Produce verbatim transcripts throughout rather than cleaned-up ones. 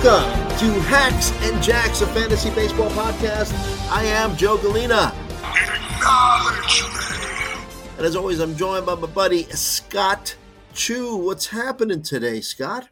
Welcome to Hacks and Jacks, a fantasy baseball podcast. I am Joe Galena. Acknowledge me. And as always, I'm joined by my buddy, Scott Chu. What's happening today, Scott?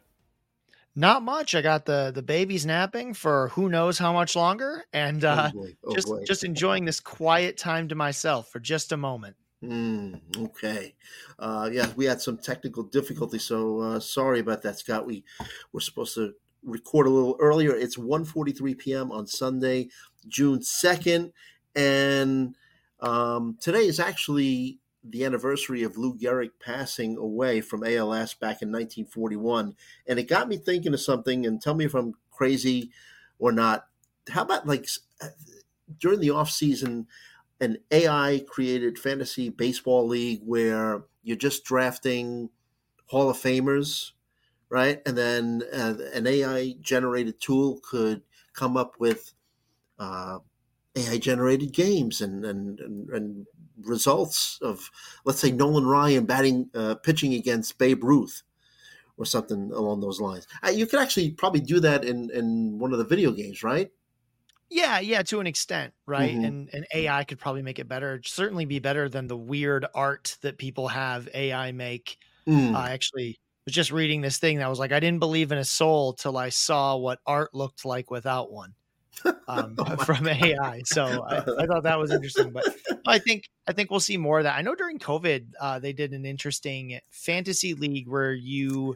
Not much. I got the the babies napping for who knows how much longer, and uh, oh boy. Oh just boy. just enjoying this quiet time to myself for just a moment. Mm, okay. Uh, yeah, we had some technical difficulties, so uh, sorry about that, Scott. We were supposed to record a little earlier. It's one forty-three p.m. on Sunday, June second, and um, today is actually the anniversary of Lou Gehrig passing away from A L S back in nineteen forty-one. And it got me thinking of something, and tell me if I'm crazy or not. How about like during the off season, an A I-created fantasy baseball league where you're just drafting Hall of Famers, right? And then uh, an A I-generated tool could come up with uh, A I-generated games and, and, and, and results of, let's say, Nolan Ryan batting, uh, pitching against Babe Ruth or something along those lines. Uh, you could actually probably do that in, in one of the video games, right? Yeah, yeah, to an extent, right? Mm-hmm. And and A I could probably make it better. It'd certainly be better than the weird art that people have A I make. Mm. I actually was just reading this thing that was like, I didn't believe in a soul till I saw what art looked like without one um, Oh from A I. So I, I thought that was interesting. But I think I think we'll see more of that. I know during COVID, uh, they did an interesting fantasy league where you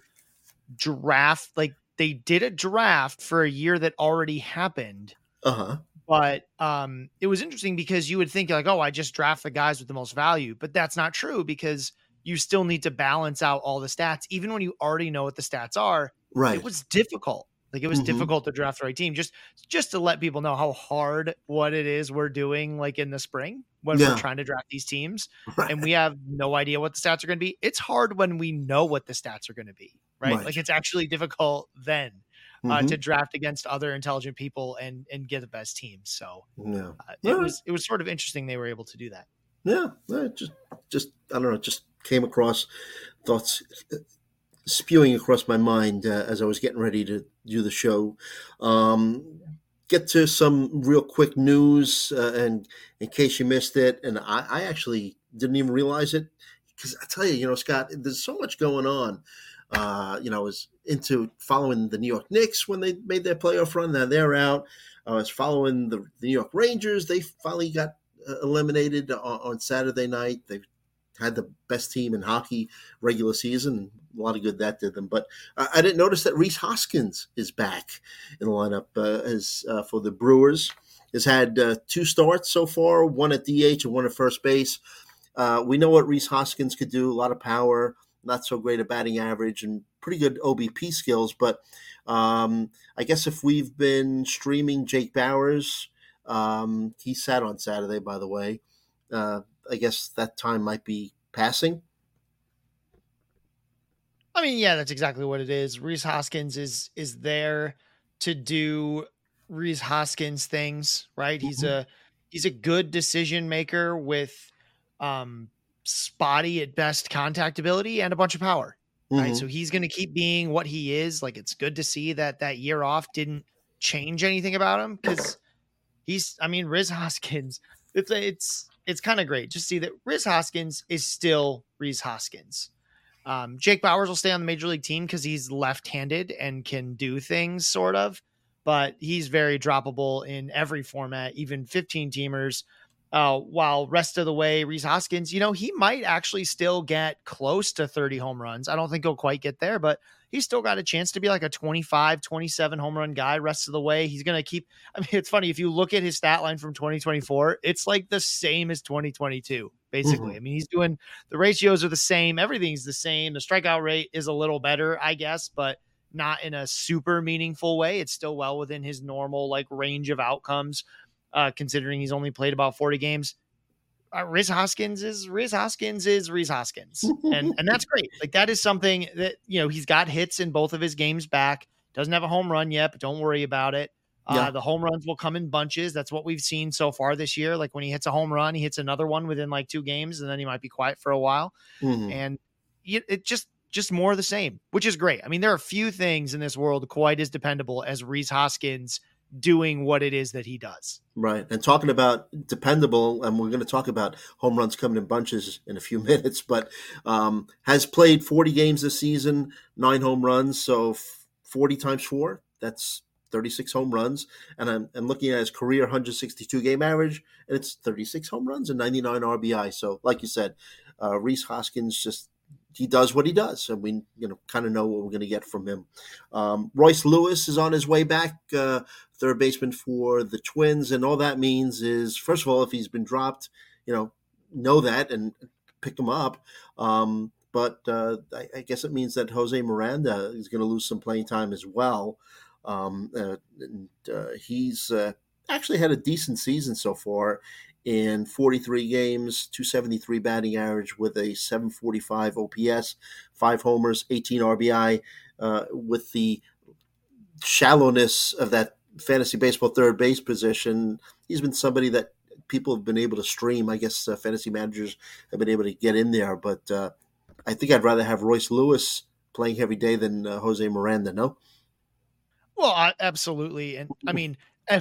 draft, like they did a draft for a year that already happened. Uh-huh. But um, it was interesting because you would think like, oh, I just draft the guys with the most value, but that's not true because you still need to balance out all the stats. Even when you already know what the stats are, Right. it was difficult. Like it was Mm-hmm. difficult to draft the right team. Just, just to let people know how hard what it is we're doing, like in the spring when Yeah. we're trying to draft these teams, Right. and we have no idea what the stats are going to be. It's hard when we know what the stats are going to be, right? Right. Like it's actually difficult then. Uh, Mm-hmm. to draft against other intelligent people and and get the best teams. So Yeah. uh, it Yeah. was it was sort of interesting they were able to do that. Yeah, yeah, just, just I don't know, just came across thoughts spewing across my mind uh, as I was getting ready to do the show. Um, get to some real quick news, uh, and in case you missed it, and I, I actually didn't even realize it because I tell you, you know, Scott, there's so much going on. Uh, you know, I was into following the New York Knicks when they made their playoff run. Now they're out. I was following the, the New York Rangers. They finally got uh, eliminated on, on Saturday night. They had the best team in hockey regular season. A lot of good that did them. But uh, I didn't notice that Rhys Hoskins is back in the lineup uh, as uh, for the Brewers. Has had uh, two starts so far, one at D H and one at first base. Uh, we know what Rhys Hoskins could do, a lot of power, not so great at batting average, and pretty good O B P skills. But um, I guess if we've been streaming Jake Bauers, um, he sat on Saturday, by the way. Uh, I guess that time might be passing. I mean, yeah, that's exactly what it is. Rhys Hoskins is is there to do Rhys Hoskins things, right? He's Mm-hmm. a he's a good decision maker with um, spotty at best contact ability and a bunch of power. Right. Mm-hmm. So he's going to keep being what he is. Like, it's good to see that that year off didn't change anything about him because he's, I mean, Rhys Hoskins, it's, it's, it's kind of great to see that Rhys Hoskins is still Rhys Hoskins. Um, Jake Bauers will stay on the major league team because he's left-handed and can do things sort of, but he's very droppable in every format, even fifteen teamers. Uh, while rest of the way, Rhys Hoskins, you know, he might actually still get close to thirty home runs. I don't think he'll quite get there, but he's still got a chance to be like a twenty-five, twenty-seven home run guy rest of the way. He's going to keep, I mean, it's funny. If you look at his stat line from twenty twenty-four, it's like the same as twenty twenty-two, basically. Mhm. I mean, he's doing, the ratios are the same. Everything's the same. The strikeout rate is a little better, I guess, but not in a super meaningful way. It's still well within his normal like range of outcomes. Uh, considering he's only played about forty games, uh, Rhys Hoskins is Rhys Hoskins is Rhys Hoskins, and and that's great. Like that is something that, you know, he's got hits in both of his games back. Doesn't have a home run yet, but don't worry about it. Uh, Yeah. The home runs will come in bunches. That's what we've seen so far this year. Like when he hits a home run, he hits another one within like two games, and then he might be quiet for a while. Mhm. And you, it just just more of the same, which is great. I mean, there are few things in this world quite as dependable as Rhys Hoskins doing what it is that he does. Right. And talking about dependable, and we're going to talk about home runs coming in bunches in a few minutes, but um, has played forty games this season, nine home runs. So forty times four, that's thirty-six home runs. And I'm, I'm looking at his career one hundred sixty-two game average, and it's thirty-six home runs and ninety-nine R B I. So like you said, uh, Rhys Hoskins just, he does what he does, and we, you know, kind of know what we're going to get from him. Um, Royce Lewis is on his way back, uh, third baseman for the Twins, and all that means is, first of all, if he's been dropped, you know, know that and pick him up. Um, but uh, I, I guess it means that Jose Miranda is going to lose some playing time as well. Um, uh, and uh, he's uh, actually had a decent season so far. In forty-three games, two seventy-three batting average with a seven forty-five O P S, five homers, eighteen R B I. Uh, with the shallowness of that fantasy baseball third base position, he's been somebody that people have been able to stream. I guess uh, fantasy managers have been able to get in there, but uh, I think I'd rather have Royce Lewis playing every day than uh, Jose Miranda, no? Well, I, absolutely. And I mean,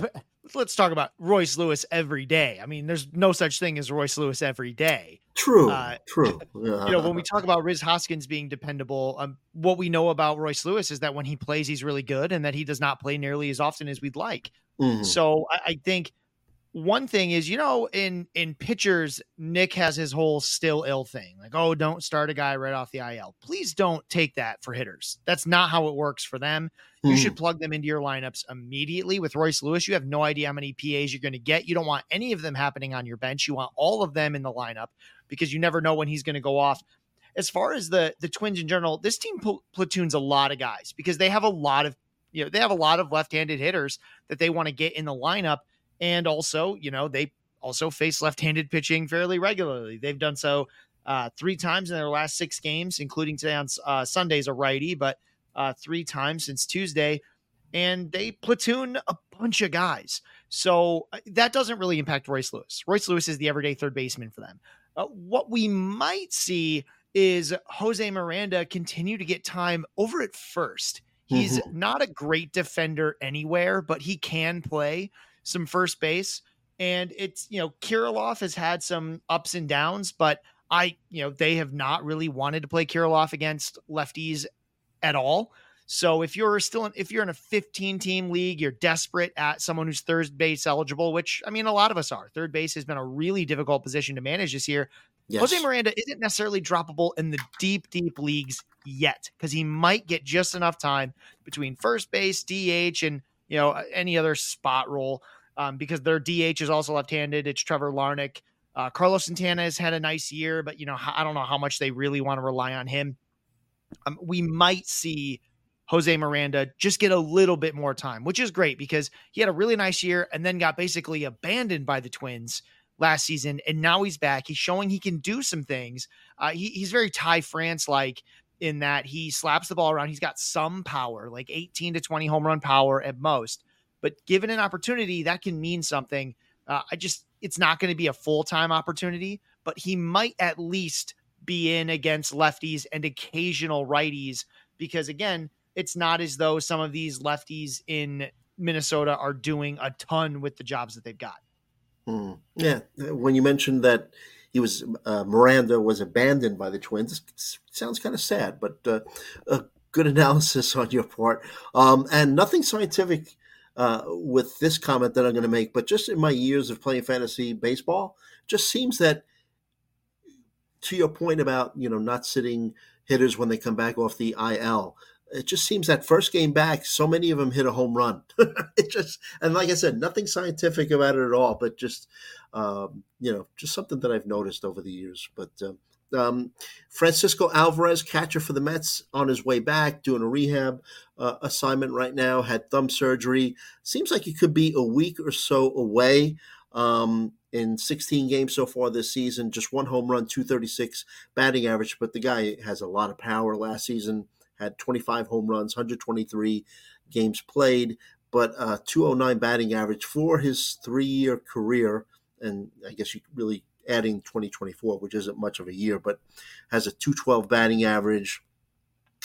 let's talk about Royce Lewis every day. I mean, there's no such thing as Royce Lewis every day. True, uh, true. You know, when we talk about Rhys Hoskins being dependable, um, what we know about Royce Lewis is that when he plays, he's really good, and that he does not play nearly as often as we'd like. Mm-hmm. So I, I think one thing is, you know, in in pitchers, Nick has his whole still ill thing. Like, oh, don't start a guy right off the I L. Please don't take that for hitters. That's not how it works for them. You mm. should plug them into your lineups immediately. With Royce Lewis, you have no idea how many P As you're going to get. You don't want any of them happening on your bench. You want all of them in the lineup because you never know when he's going to go off. As far as the the Twins in general, this team pl- platoons a lot of guys because they have a lot of, you know, they have a lot of left-handed hitters that they want to get in the lineup. And also, you know, they also face left-handed pitching fairly regularly. They've done so uh, three times in their last six games, including today on uh, Sunday's a righty, but uh, three times since Tuesday. And they platoon a bunch of guys. So uh, that doesn't really impact Royce Lewis. Royce Lewis is the everyday third baseman for them. Uh, what we might see is Jose Miranda continue to get time over at first. He's mm-hmm. not a great defender anywhere, but he can play some first base. And it's, you know, Kirilloff has had some ups and downs, but I, you know, they have not really wanted to play Kirilloff against lefties at all. So if you're still in, if you're in a fifteen team league, you're desperate at someone who's third base eligible, which I mean, a lot of us are. Third base has been a really difficult position to manage this year. Yes. Jose Miranda isn't necessarily droppable in the deep, deep leagues yet, because he might get just enough time between first base, D H, and, you know, any other spot role, um, because their D H is also left-handed. It's Trevor Larnach. Uh, Carlos Santana has had a nice year, but, you know, I don't know how much they really want to rely on him. Um, we might see Jose Miranda just get a little bit more time, which is great because he had a really nice year and then got basically abandoned by the Twins last season. And now he's back. He's showing he can do some things. Uh, he, he's very Ty France-like in that he slaps the ball around. He's got some power, like eighteen to twenty home run power at most, but given an opportunity that can mean something. Uh, I just, it's not going to be a full-time opportunity, but he might at least be in against lefties and occasional righties, because again, it's not as though some of these lefties in Minnesota are doing a ton with the jobs that they've got. Hmm. Yeah. When you mentioned that he was, uh, Miranda was abandoned by the Twins, it sounds kind of sad, but uh, a good analysis on your part. Um, and nothing scientific uh, with this comment that I'm going to make, but just in my years of playing fantasy baseball, just seems that, to your point about, you know, not sitting hitters when they come back off the I L, it just seems that first game back, so many of them hit a home run. It just, and like I said, nothing scientific about it at all, but just, um, you know, just something that I've noticed over the years. But uh, um, Francisco Alvarez, catcher for the Mets, on his way back, doing a rehab uh, assignment right now, had thumb surgery. Seems like he could be a week or so away. Um, in sixteen games so far this season, just one home run, two thirty-six batting average, but the guy has a lot of power. Last season had twenty-five home runs, one twenty-three games played, but uh, two oh nine batting average for his three-year career. And I guess you really adding twenty twenty-four, which isn't much of a year, but has a two twelve batting average,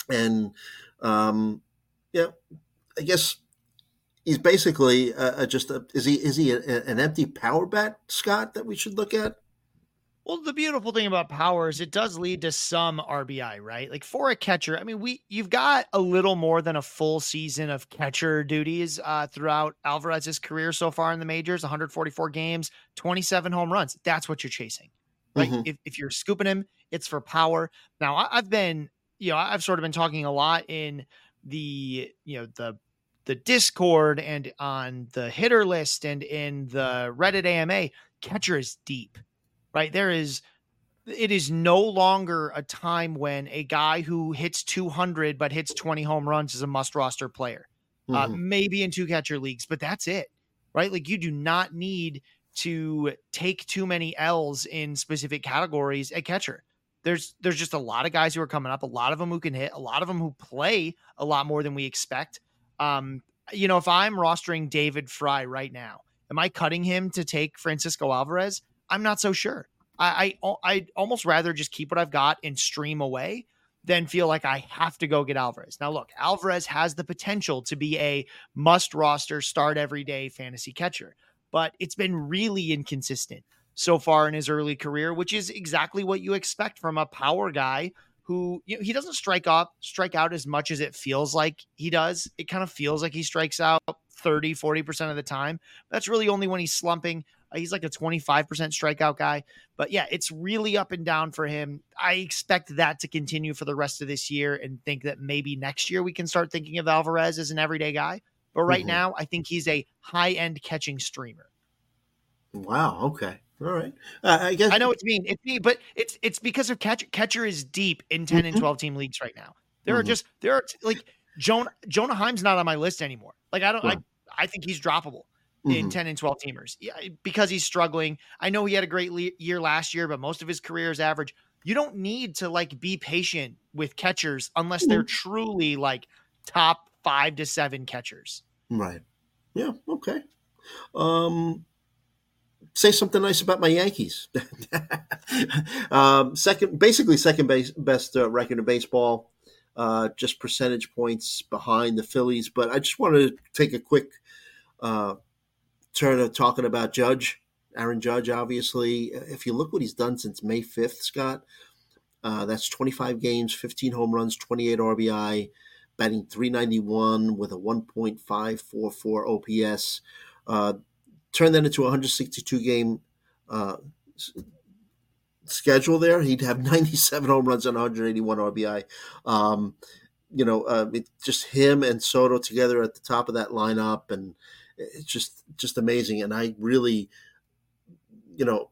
And um, yeah, I guess he's basically uh, just a, is he is he a, an empty power bat, Scott, that we should look at? Well, the beautiful thing about power is it does lead to some R B I, right? Like for a catcher, I mean, we you've got a little more than a full season of catcher duties uh, throughout Alvarez's career so far in the majors, one hundred forty-four games, twenty-seven home runs. That's what you're chasing, right? Mm-hmm. If, if you're scooping him, it's for power. Now, I, I've been, you know, I've sort of been talking a lot in the, you know, the the Discord and on the hitter list and in the Reddit A M A. Catcher is deep. Right. There is, it is no longer a time when a guy who hits two hundred, but hits twenty home runs is a must roster player, mm-hmm. uh, maybe in two catcher leagues, but that's it. Right. Like you do not need to take too many L's in specific categories at catcher. There's, there's just a lot of guys who are coming up, a lot of them who can hit, a lot of them who play a lot more than we expect. Um, you know, if I'm rostering David Fry right now, am I cutting him to take Francisco Alvarez? I'm not so sure. I, I I'd almost rather just keep what I've got and stream away than feel like I have to go get Alvarez. Now, look, Alvarez has the potential to be a must roster, start every day fantasy catcher, but it's been really inconsistent so far in his early career, which is exactly what you expect from a power guy who, you know, he doesn't strike out, strike out as much as it feels like he does. It kind of feels like he strikes out thirty, forty percent of the time. That's really only when he's slumping. He's like a twenty-five percent strikeout guy, but yeah, it's really up and down for him. I expect that to continue for the rest of this year and think that maybe next year we can start thinking of Alvarez as an everyday guy. But right mm-hmm. now, I think he's a high-end catching streamer. Wow. Okay. All right. Uh, I guess I know it's mean, it's mean, but it's it's because of catcher. Catcher is deep in ten mm-hmm. and twelve team leagues right now. There mm-hmm. are just there are like Jonah Jonah Heim's not on my list anymore. Like I don't. Right. I I think he's droppable. In mm-hmm. ten and twelve teamers, yeah, because he's struggling. I know he had a great le- year last year, but most of his career is average. You don't need to like be patient with catchers unless they're truly like top five to seven catchers. Right. Yeah. Okay. Um, say something nice about my Yankees. um, second, basically second base, best uh, record in baseball, uh, just percentage points behind the Phillies. But I just wanted to take a quick, uh, turn of talking about Judge, Aaron Judge, obviously. If you look what he's done since May fifth, Scott, uh, that's twenty-five games, fifteen home runs, twenty-eight R B I, batting three ninety-one with a one point five four four O P S. Uh, turn that into a one hundred sixty-two game uh, schedule there. He'd have ninety-seven home runs and one hundred eighty-one R B I. Um, you know, uh, it, just him and Soto together at the top of that lineup, and it's just just amazing. And I really, you know,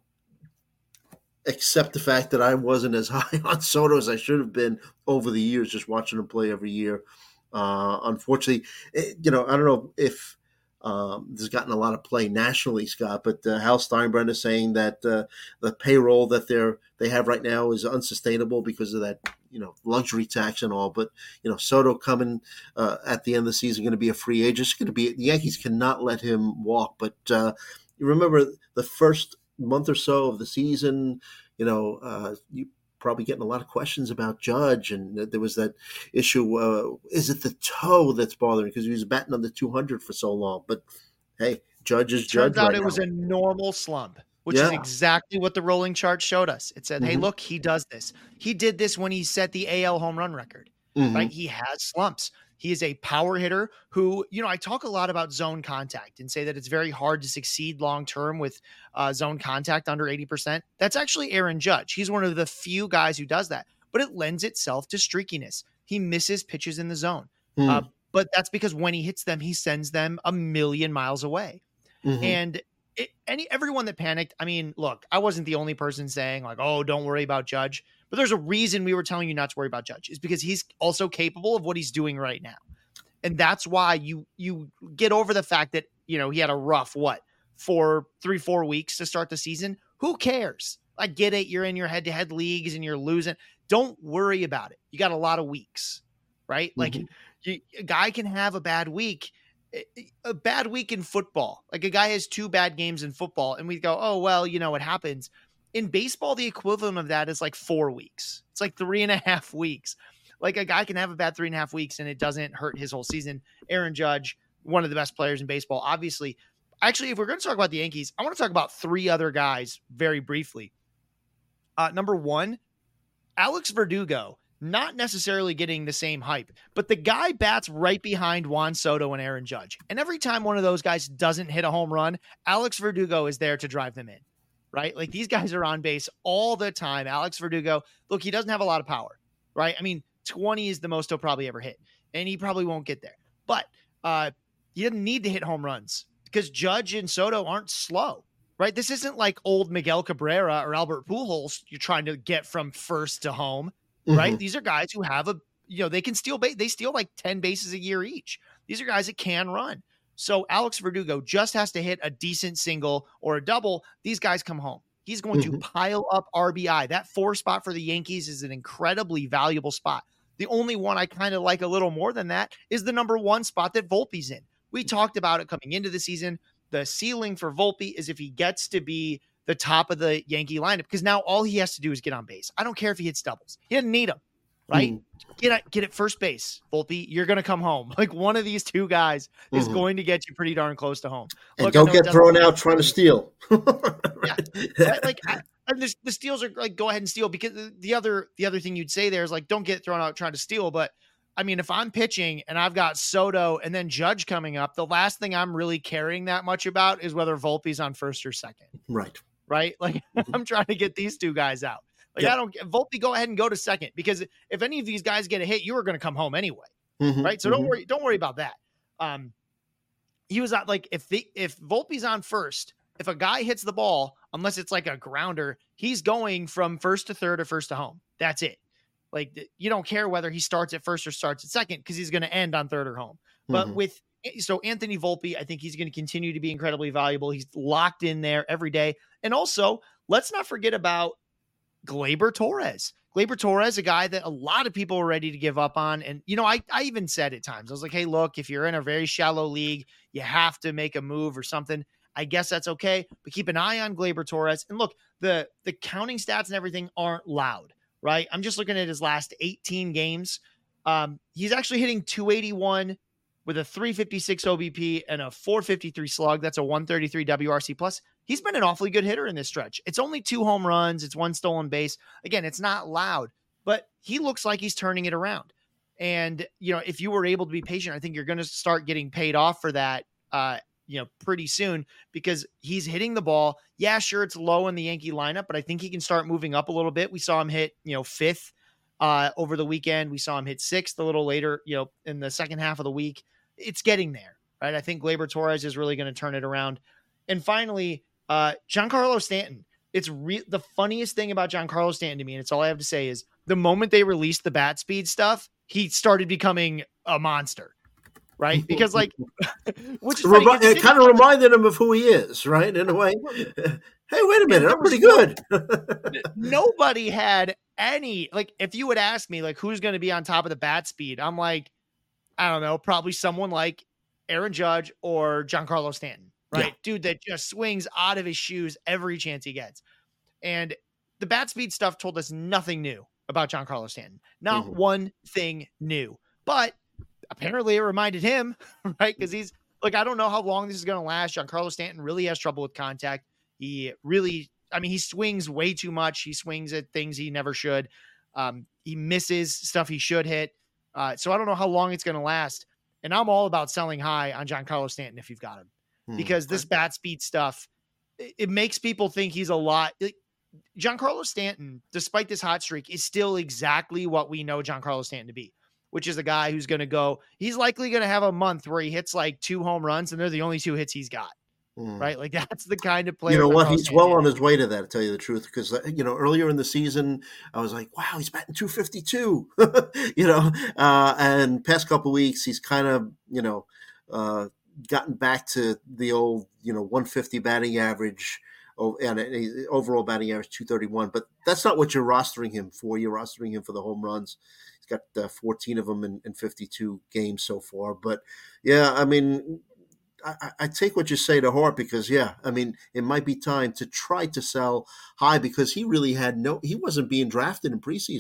accept the fact that I wasn't as high on Soto as I should have been over the years, just watching him play every year. Uh, unfortunately, it, you know, I don't know if um, this has gotten a lot of play nationally, Scott, but uh, Hal Steinbrenner is saying that uh, the payroll that they're they have right now is unsustainable because of that, you know, luxury tax and all. But, you know, Soto coming uh, at the end of the season, going to be a free agent. It's going to be, the Yankees cannot let him walk. But uh, you remember the first month or so of the season, you know, uh, you probably getting a lot of questions about Judge. And there was that issue. Uh, is it the toe that's bothering? Because he was batting under two hundred for so long. But hey, Judge is Judge. Turns out right it now. was a normal slump, which Yeah. is exactly what the rolling chart showed us. It said, hey, Mhm. look, he does this. He did this when he set the A L home run record, Mhm. right? He has slumps. He is a power hitter who, you know, I talk a lot about zone contact and say that it's very hard to succeed long-term with uh, zone contact under eighty percent. That's actually Aaron Judge. He's one of the few guys who does that, but it lends itself to streakiness. He misses pitches in the zone. Mm. Uh, but that's because when he hits them, he sends them a million miles away. Mhm. And it, any everyone that panicked, I mean, look, I wasn't the only person saying like, oh, don't worry about Judge. But there's a reason we were telling you not to worry about Judge, is because he's also capable of what he's doing right now. And that's why you you get over the fact that, you know, he had a rough, what, for three, four weeks to start the season. Who cares? I get it. You're in your head-to-head leagues and you're losing. Don't worry about it. You got a lot of weeks, right? Like Mhm. you, a guy can have a bad week. A bad week in football. Like a guy has two bad games in football and we go, oh, well, you know, what happens. In baseball, the equivalent of that is like four weeks. It's like three and a half weeks. Like a guy can have a bad three and a half weeks and it doesn't hurt his whole season. Aaron Judge, one of the best players in baseball, obviously. Actually, if we're going to talk about the Yankees, I want to talk about three other guys very briefly. Uh, number one, Alex Verdugo, not necessarily getting the same hype, but the guy bats right behind Juan Soto and Aaron Judge. And every time one of those guys doesn't hit a home run, Alex Verdugo is there to drive them in, right? Like these guys are on base all the time. Alex Verdugo, look, he doesn't have a lot of power, right? I mean, twenty is the most he'll probably ever hit, and he probably won't get there. But uh, he doesn't need to hit home runs because Judge and Soto aren't slow, right? This isn't like old Miguel Cabrera or Albert Pujols you're trying to get from first to home, right? Mm-hmm. These are guys who have a, you know, they can steal, ba- they steal like ten bases a year each. These are guys that can run. So Alex Verdugo just has to hit a decent single or a double. These guys come home. He's going mm-hmm. to pile up R B I. That four spot for the Yankees is an incredibly valuable spot. The only one I kind of like a little more than that is the number one spot that Volpe's in. We talked about it coming into the season. The ceiling for Volpe is if he gets to be the top of the Yankee lineup, because now all he has to do is get on base. I don't care if he hits doubles. He doesn't need them, right? Mm. Get at, get at first base, Volpe. You're going to come home. Like one of these two guys is mm-hmm. going to get you pretty darn close to home. And Look, don't get thrown out trying to steal. Right. Yeah. Like I, and the, the steals are like, go ahead and steal, because the other, the other thing you'd say there is like, don't get thrown out trying to steal. But I mean, if I'm pitching and I've got Soto and then Judge coming up, the last thing I'm really caring that much about is whether Volpe's on first or second. Right. Right. Like mm-hmm. I'm trying to get these two guys out. Like yep. I don't Volpe, go ahead and go to second, because if any of these guys get a hit, you are going to come home anyway. Mm-hmm. Right. So mm-hmm. don't worry. Don't worry about that. Um, he was not like, if the, if Volpe's on first, if a guy hits the ball, unless it's like a grounder, he's going from first to third or first to home. That's it. Like you don't care whether he starts at first or starts at second, because he's going to end on third or home. But mm-hmm. with, so Anthony Volpe, I think he's going to continue to be incredibly valuable. He's locked in there every day. And also let's not forget about Gleyber Torres. Gleyber Torres, a guy that a lot of people are ready to give up on. And, you know, I, I even said at times, I was like, hey, look, if you're in a very shallow league, you have to make a move or something. I guess that's okay. But keep an eye on Gleyber Torres. And look, the, the counting stats and everything aren't loud, right? I'm just looking at his last eighteen games. Um, he's actually hitting two eighty-one with a three fifty-six O B P and a four fifty-three slug. That's a one thirty-three W R C plus. He's been an awfully good hitter in this stretch. It's only two home runs. It's one stolen base. Again, it's not loud, but he looks like he's turning it around. And, you know, if you were able to be patient, I think you're going to start getting paid off for that, uh, you know, pretty soon, because he's hitting the ball. Yeah, sure. It's low in the Yankee lineup, but I think he can start moving up a little bit. We saw him hit, you know, fifth uh, over the weekend. We saw him hit sixth a little later, you know, in the second half of the week. It's getting there, right? I think Gleyber Torres is really going to turn it around. And finally, uh, Giancarlo Stanton. It's re- the funniest thing about Giancarlo Stanton to me, and it's all I have to say, is the moment they released the bat speed stuff, he started becoming a monster, right? Because like, which is funny, Remi- it kind of reminded him of who he is, right? In a way. Hey, wait a minute, I'm pretty good. Nobody had any, like, if you would ask me, like, who's going to be on top of the bat speed, I'm like, I don't know, probably someone like Aaron Judge or Giancarlo Stanton, right? Yeah. Dude that just swings out of his shoes every chance he gets. And the bat speed stuff told us nothing new about Giancarlo Stanton. Not mm-hmm. one thing new. But apparently it reminded him, right? Because he's, like, I don't know how long this is going to last. Giancarlo Stanton really has trouble with contact. He really, I mean, he swings way too much. He swings at things he never should. Um, he misses stuff he should hit. Uh, so I don't know how long it's going to last. And I'm all about selling high on Giancarlo Stanton if you've got him, hmm. because this bat speed stuff, it, it makes people think he's a lot. It, Giancarlo Stanton, despite this hot streak, is still exactly what we know Giancarlo Stanton to be, which is a guy who's going to go, he's likely going to have a month where he hits like two home runs and they're the only two hits he's got. Mm. Right. Like that's the kind of player. You know what? He's well on his way to that, to tell you the truth, because, you know, earlier in the season, I was like, wow, he's batting two fifty-two, you know, uh, and past couple of weeks, he's kind of, you know, uh, gotten back to the old, you know, one fifty batting average and overall batting average two thirty-one. But that's not what you're rostering him for. You're rostering him for the home runs. He's got uh, fourteen of them in, in fifty-two games so far. But yeah, I mean, I, I take what you say to heart, because, yeah, I mean, it might be time to try to sell high, because he really had no, he wasn't being drafted in preseason.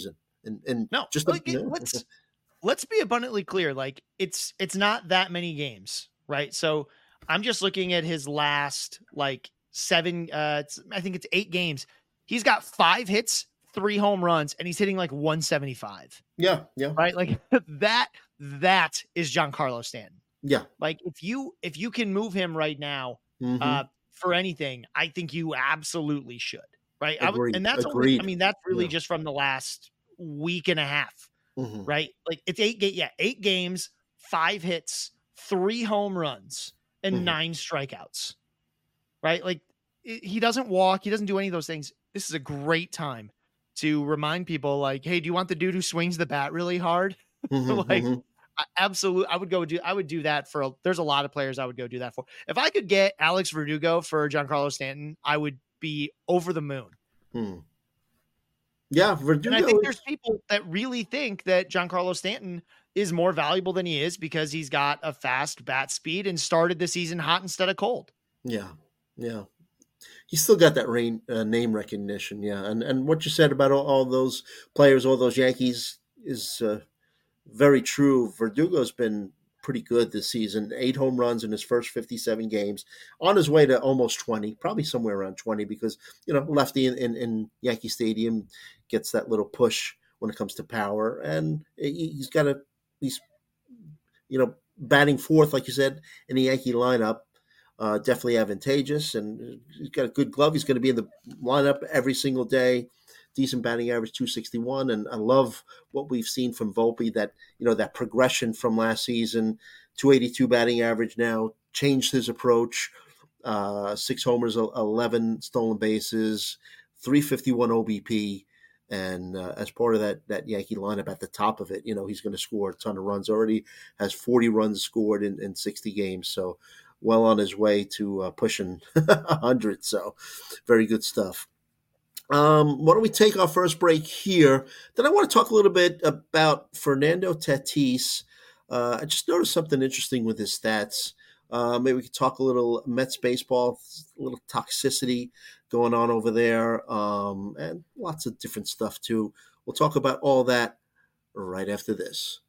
And and No, just like, a, it- yeah. let's let's be abundantly clear. Like it's it's not that many games, right? So I'm just looking at his last like seven. Uh, it's, I think it's eight games. He's got five hits, three home runs, and he's hitting like one seventy-five. yeah, yeah, Right? Like that. That is Giancarlo Stanton. yeah. Like if you if you can move him right now Mhm. uh, for anything, I think you absolutely should. Right? I would, Agreed. and that's only. Agreed. I mean, that's really Yeah. just from the last week and a half. Mhm. Right? Like it's eight ga- yeah, eight games, five hits, three home runs, and Mhm. nine strikeouts. Right? Like it, he doesn't walk, he doesn't do any of those things. This is a great time to remind people like, hey, do you want the dude who swings the bat really hard? Mhm, Like mhm. I absolutely I would go do I would do that for a, there's a lot of players I would go do that for. If I could get Alex Verdugo for Giancarlo Stanton, I would be over the moon. Hmm. Yeah, And I Verdugo. think is- there's people that really think that Giancarlo Stanton is more valuable than he is because he's got a fast bat speed and started the season hot instead of cold. Yeah, yeah. He's still got that rain, uh, name recognition. Yeah, and and what you said about all, all those players, all those Yankees, is uh, very true. Verdugo's been pretty good this season. Eight home runs in his first fifty-seven games, on his way to almost twenty, probably somewhere around twenty, because you know lefty in, in, in Yankee Stadium gets that little push when it comes to power, and he- he's got a he's you know batting fourth, like you said, in the Yankee lineup. Uh, definitely advantageous, and he's got a good glove. He's going to be in the lineup every single day. Decent batting average, two sixty-one, and I love what we've seen from Volpe. That you know that progression from last season, two eighty-two batting average now, changed his approach. Uh, six homers, eleven stolen bases, three fifty-one O B P, and uh, as part of that that Yankee lineup at the top of it, you know he's going to score a ton of runs. Already has forty runs scored in, in sixty games, so well on his way to uh, pushing one hundred. So very good stuff. Um, why don't we take our first break here? Then I want to talk a little bit about Fernando Tatis. Uh, I just noticed something interesting with his stats. Uh, maybe we could talk a little Mets baseball, a little toxicity going on over there, um, and lots of different stuff too. We'll talk about all that right after this.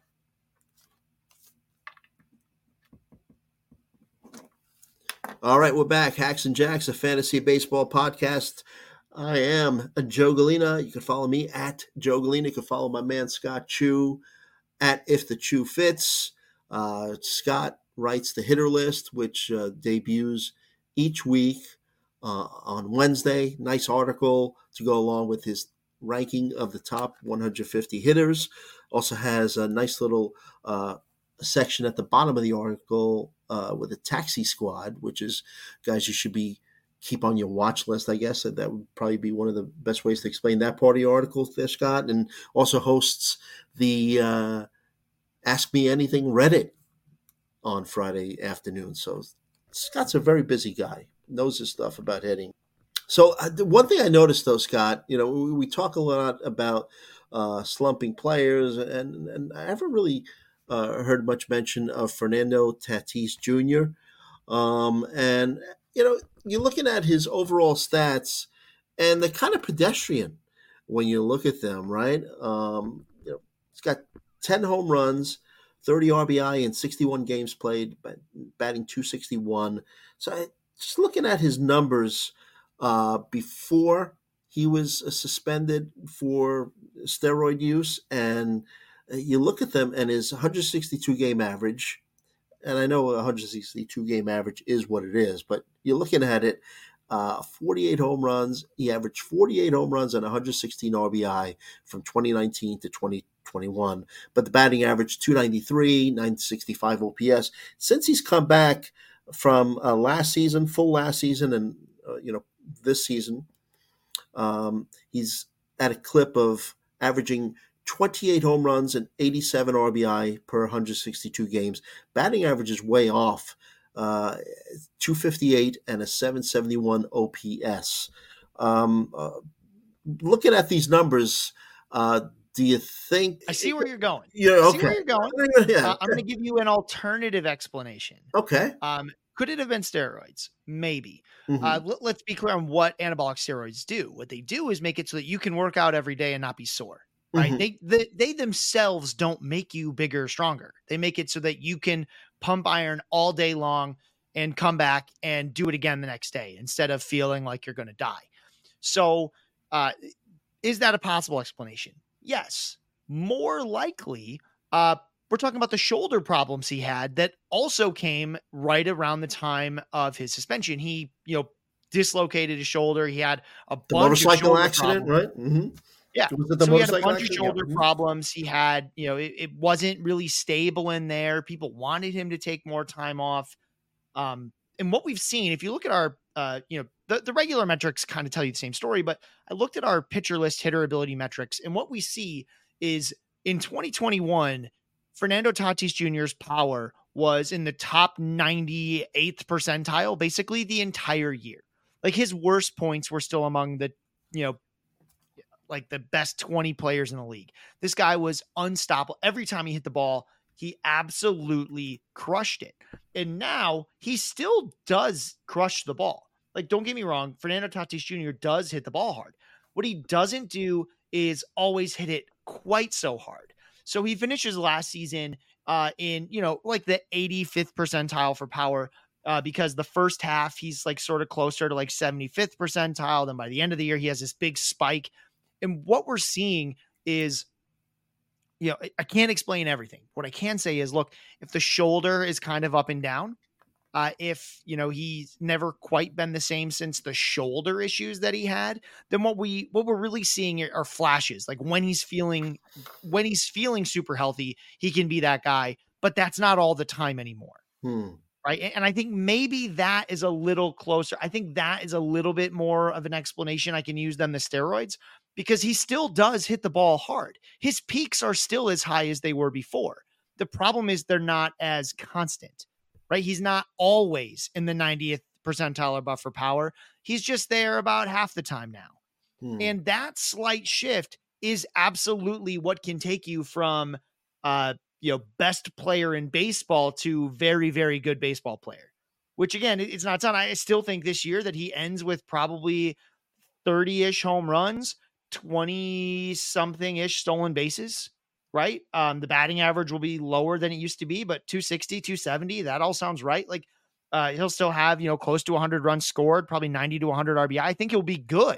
All right, we're back. Hacks and Jacks, a fantasy baseball podcast. I am Joe Galena. You can follow me at Joe Galena. You can follow my man Scott Chu at If the Chu Fits. Uh, Scott writes the hitter list, which uh, debuts each week uh, on Wednesday. Nice article to go along with his ranking of the top one hundred fifty hitters. Also has a nice little uh, section at the bottom of the article uh, with a taxi squad, which is guys you should be keep on your watch list, I guess. That would probably be one of the best ways to explain that part of the article there, Scott. And also hosts the uh, Ask Me Anything Reddit on Friday afternoon. So Scott's a very busy guy, knows his stuff about hitting. So uh, the one thing I noticed, though, Scott, you know, we, we talk a lot about uh, slumping players, and, and I haven't really uh, heard much mention of Fernando Tatis Junior Um, and, you know, you're looking at his overall stats, and they're kind of pedestrian when you look at them, right? Um, you know, he's got ten home runs, thirty R B I in sixty-one games played, batting two sixty-one. So I, just looking at his numbers uh, before he was suspended for steroid use, and you look at them, and his one hundred sixty-two game average, and I know one hundred sixty-two game average is what it is, but you're looking at it, uh, forty-eight home runs. He averaged forty-eight home runs and one hundred sixteen R B I from twenty nineteen to twenty twenty-one. But the batting average, two ninety-three, nine sixty-five O P S. Since he's come back from uh, last season, full last season, and uh, you know this season, um, he's at a clip of averaging twenty-eight home runs and eighty-seven R B I per one hundred sixty-two games. Batting average is way off, uh, two fifty-eight and a seven seventy-one O P S. Um, uh, looking at these numbers, uh, do you think? I see where you're going. Yeah, I okay. see where you're going. Yeah, Uh, I'm going to give you an alternative explanation. okay. Um, could it have been steroids? Maybe. Mhm. Uh, let, let's be clear on what anabolic steroids do. What they do is make it so that you can work out every day and not be sore. right? Mhm. They, they they themselves don't make you bigger or stronger. They make it so that you can pump iron all day long and come back and do it again the next day instead of feeling like you're going to die. So, uh, is that a possible explanation? Yes. More likely, uh, we're talking about the shoulder problems he had that also came right around the time of his suspension. He, you know, dislocated his shoulder. He had a The bunch of motorcycle shoulder accident, problems. right? Mhm. Yeah. Was it the So he had a motorcycle bunch of accident? shoulder Yeah. Mhm. problems. He had, you know, it, it wasn't really stable in there. People wanted him to take more time off. Um, and what we've seen, if you look at our, uh, you know, the, the regular metrics kind of tell you the same story, but I looked at our pitcher list hitter ability metrics, and what we see is in twenty twenty-one, Fernando Tatis Junior's power was in the top ninety-eighth percentile, basically the entire year. Like his worst points were still among the, you know, like the best twenty players in the league. This guy was unstoppable. Every time he hit the ball, he absolutely crushed it. And now he still does crush the ball. Like, don't get me wrong, Fernando Tatis Junior does hit the ball hard. What he doesn't do is always hit it quite so hard. So he finishes last season uh, in, you know, like the eighty-fifth percentile for power, uh, because the first half he's like sort of closer to like seventy-fifth percentile. Then by the end of the year, he has this big spike. And what we're seeing is, you know, I can't explain everything. What I can say is, look, if the shoulder is kind of up and down, uh, if, you know, he's never quite been the same since the shoulder issues that he had, then what we, what we're really seeing are flashes. Like when he's feeling, when he's feeling super healthy, he can be that guy, but that's not all the time anymore. Hmm. Right. And I think maybe that is a little closer. I think that is a little bit more of an explanation I can use than the steroids, because he still does hit the ball hard. His peaks are still as high as they were before. The problem is they're not as constant, right? He's not always in the ninetieth percentile or buffer power. He's just there about half the time now. Hmm. And that slight shift is absolutely what can take you from, uh, you know, best player in baseball to very, very good baseball player, which again, it's not done. I still think this year that he ends with probably thirty ish home runs, twenty something ish stolen bases, right? Um, the batting average will be lower than it used to be, but two sixty, two seventy, that all sounds right. Like, uh, he'll still have, you know, close to one hundred runs scored, probably ninety to one hundred R B I. I think he'll be good.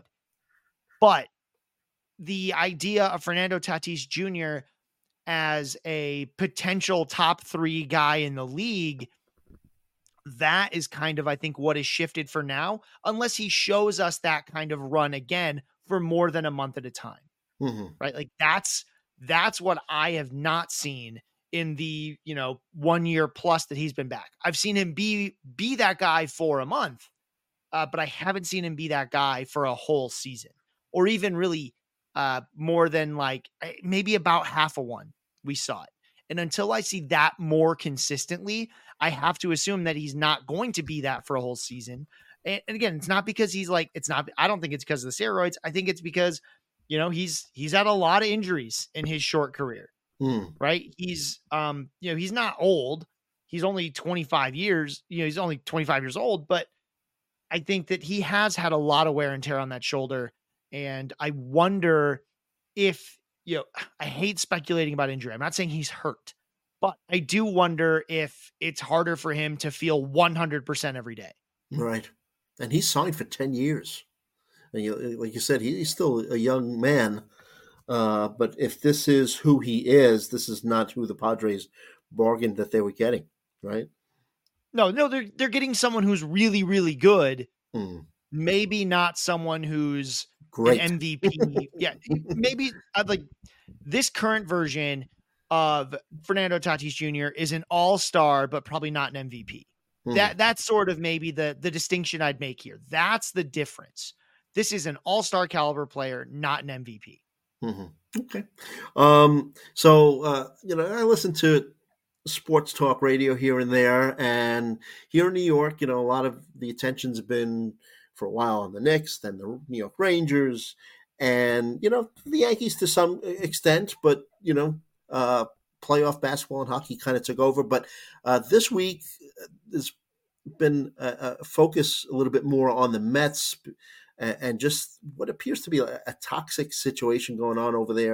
But the idea of Fernando Tatis Junior as a potential top three guy in the league, that is kind of, I think, what is shifted for now, unless he shows us that kind of run again for more than a month at a time. Mm-hmm. Right? Like that's, that's what I have not seen in the, you know, one year plus that he's been back. I've seen him be, be that guy for a month, uh, but I haven't seen him be that guy for a whole season, or even really uh, more than like maybe about half a one we saw it. And until I see that more consistently, I have to assume that he's not going to be that for a whole season. And, and again, it's not because he's like, it's not, I don't think it's because of the steroids. I think it's because, you know, he's, he's had a lot of injuries in his short career, Mm. right? He's, um, you know, he's not old. He's only twenty-five years, you know, he's only twenty-five years old, but I think that he has had a lot of wear and tear on that shoulder. And I wonder if, you know, I hate speculating about injury. I'm not saying he's hurt, but I do wonder if it's harder for him to feel one hundred percent every day. Right. And he's signed for ten years. And you, like you said, he, he's still a young man. Uh, but if this is who he is, this is not who the Padres bargained that they were getting, right? No, no, they're, they're getting someone who's really, really good. Mm. Maybe not someone who's Great. an M V P. Yeah. Maybe I'd like this current version of Fernando Tatis Junior is an all-star, but probably not an M V P. Mm. That that's sort of maybe the, the distinction I'd make here. That's the difference. This is an all-star caliber player, not an M V P. Mm-hmm. Okay. Um, so, uh, you know, I listen to sports talk radio here and there, and here in New York, you know, a lot of the attention's been for a while on the Knicks, then the New York Rangers, and, you know, the Yankees to some extent, but, you know, uh, playoff basketball and hockey kind of took over. But uh, this week, there's been a, a focus a little bit more on the Mets and, and just what appears to be a, a toxic situation going on over there.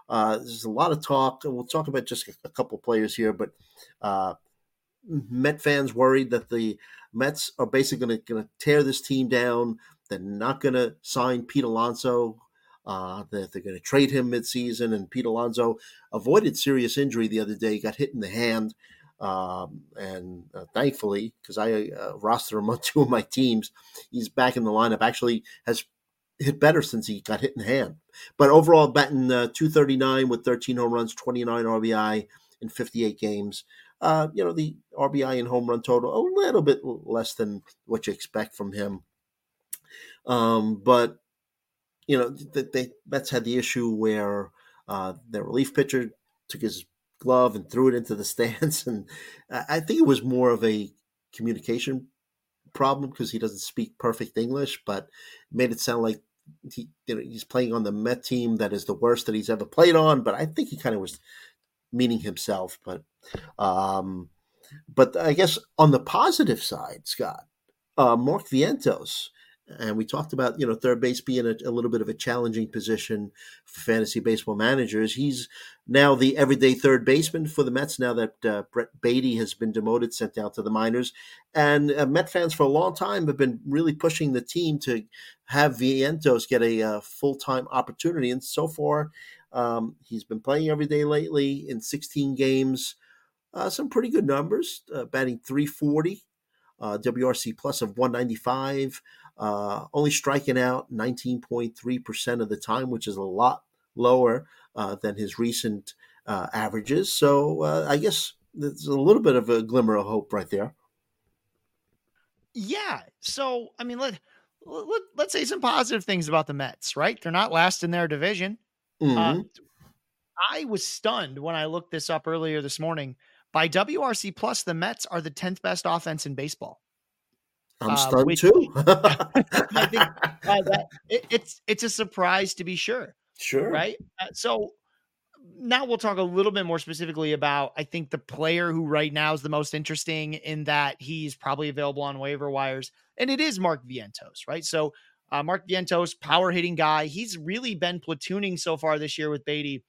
Uh, there's a lot of talk, and we'll talk about just a couple of players here, but uh, Met fans worried that the Mets are basically going to tear this team down. They're not going to sign Pete Alonso. Uh, that they're going to trade him midseason, and Pete Alonso avoided serious injury the other day. He got hit in the hand, um, and uh, thankfully, because I uh, roster him on two of my teams, he's back in the lineup. Actually, has hit better since he got hit in the hand. But overall, batting uh, two thirty-nine with thirteen home runs, twenty-nine R B I in fifty-eight games. Uh, you know, the R B I and home run total, a little bit less than what you expect from him. Um, but, you know, the, the Mets had the issue where uh, their relief pitcher took his glove and threw it into the stands. And I think it was more of a communication problem because he doesn't speak perfect English, but made it sound like he, you know, he's playing on the Met team that is the worst that he's ever played on. But I think he kind of was meaning himself. But um, but I guess on the positive side, Scott, uh, Mark Vientos, and we talked about, you know, third base being a, a little bit of a challenging position for fantasy baseball managers. He's now the everyday third baseman for the Mets now that uh, Brett Beatty has been demoted, sent down to the minors. And uh, Met fans for a long time have been really pushing the team to have Vientos get a uh, full-time opportunity. And so far, um, he's been playing every day lately in sixteen games. Uh, some pretty good numbers, uh, batting three forty, uh, W R C plus of one ninety-five. Uh, only striking out nineteen point three percent of the time, which is a lot lower uh, than his recent uh, averages. So uh, I guess there's a little bit of a glimmer of hope right there. Yeah. So, I mean, let, let, let's say some positive things about the Mets, right? They're not last in their division. Mm-hmm. Uh, I was stunned when I looked this up earlier this morning. By W R C plus, the Mets are the tenth best offense in baseball. I'm Uh, stunned which- too. I think uh, that it, it's it's a surprise to be sure, Sure. right? Uh, so now we'll talk a little bit more specifically about, I think, the player who right now is the most interesting in that he's probably available on waiver wires, and it is Mark Vientos, right? So uh, Mark Vientos, power hitting guy. He's really been platooning so far this year with Beatty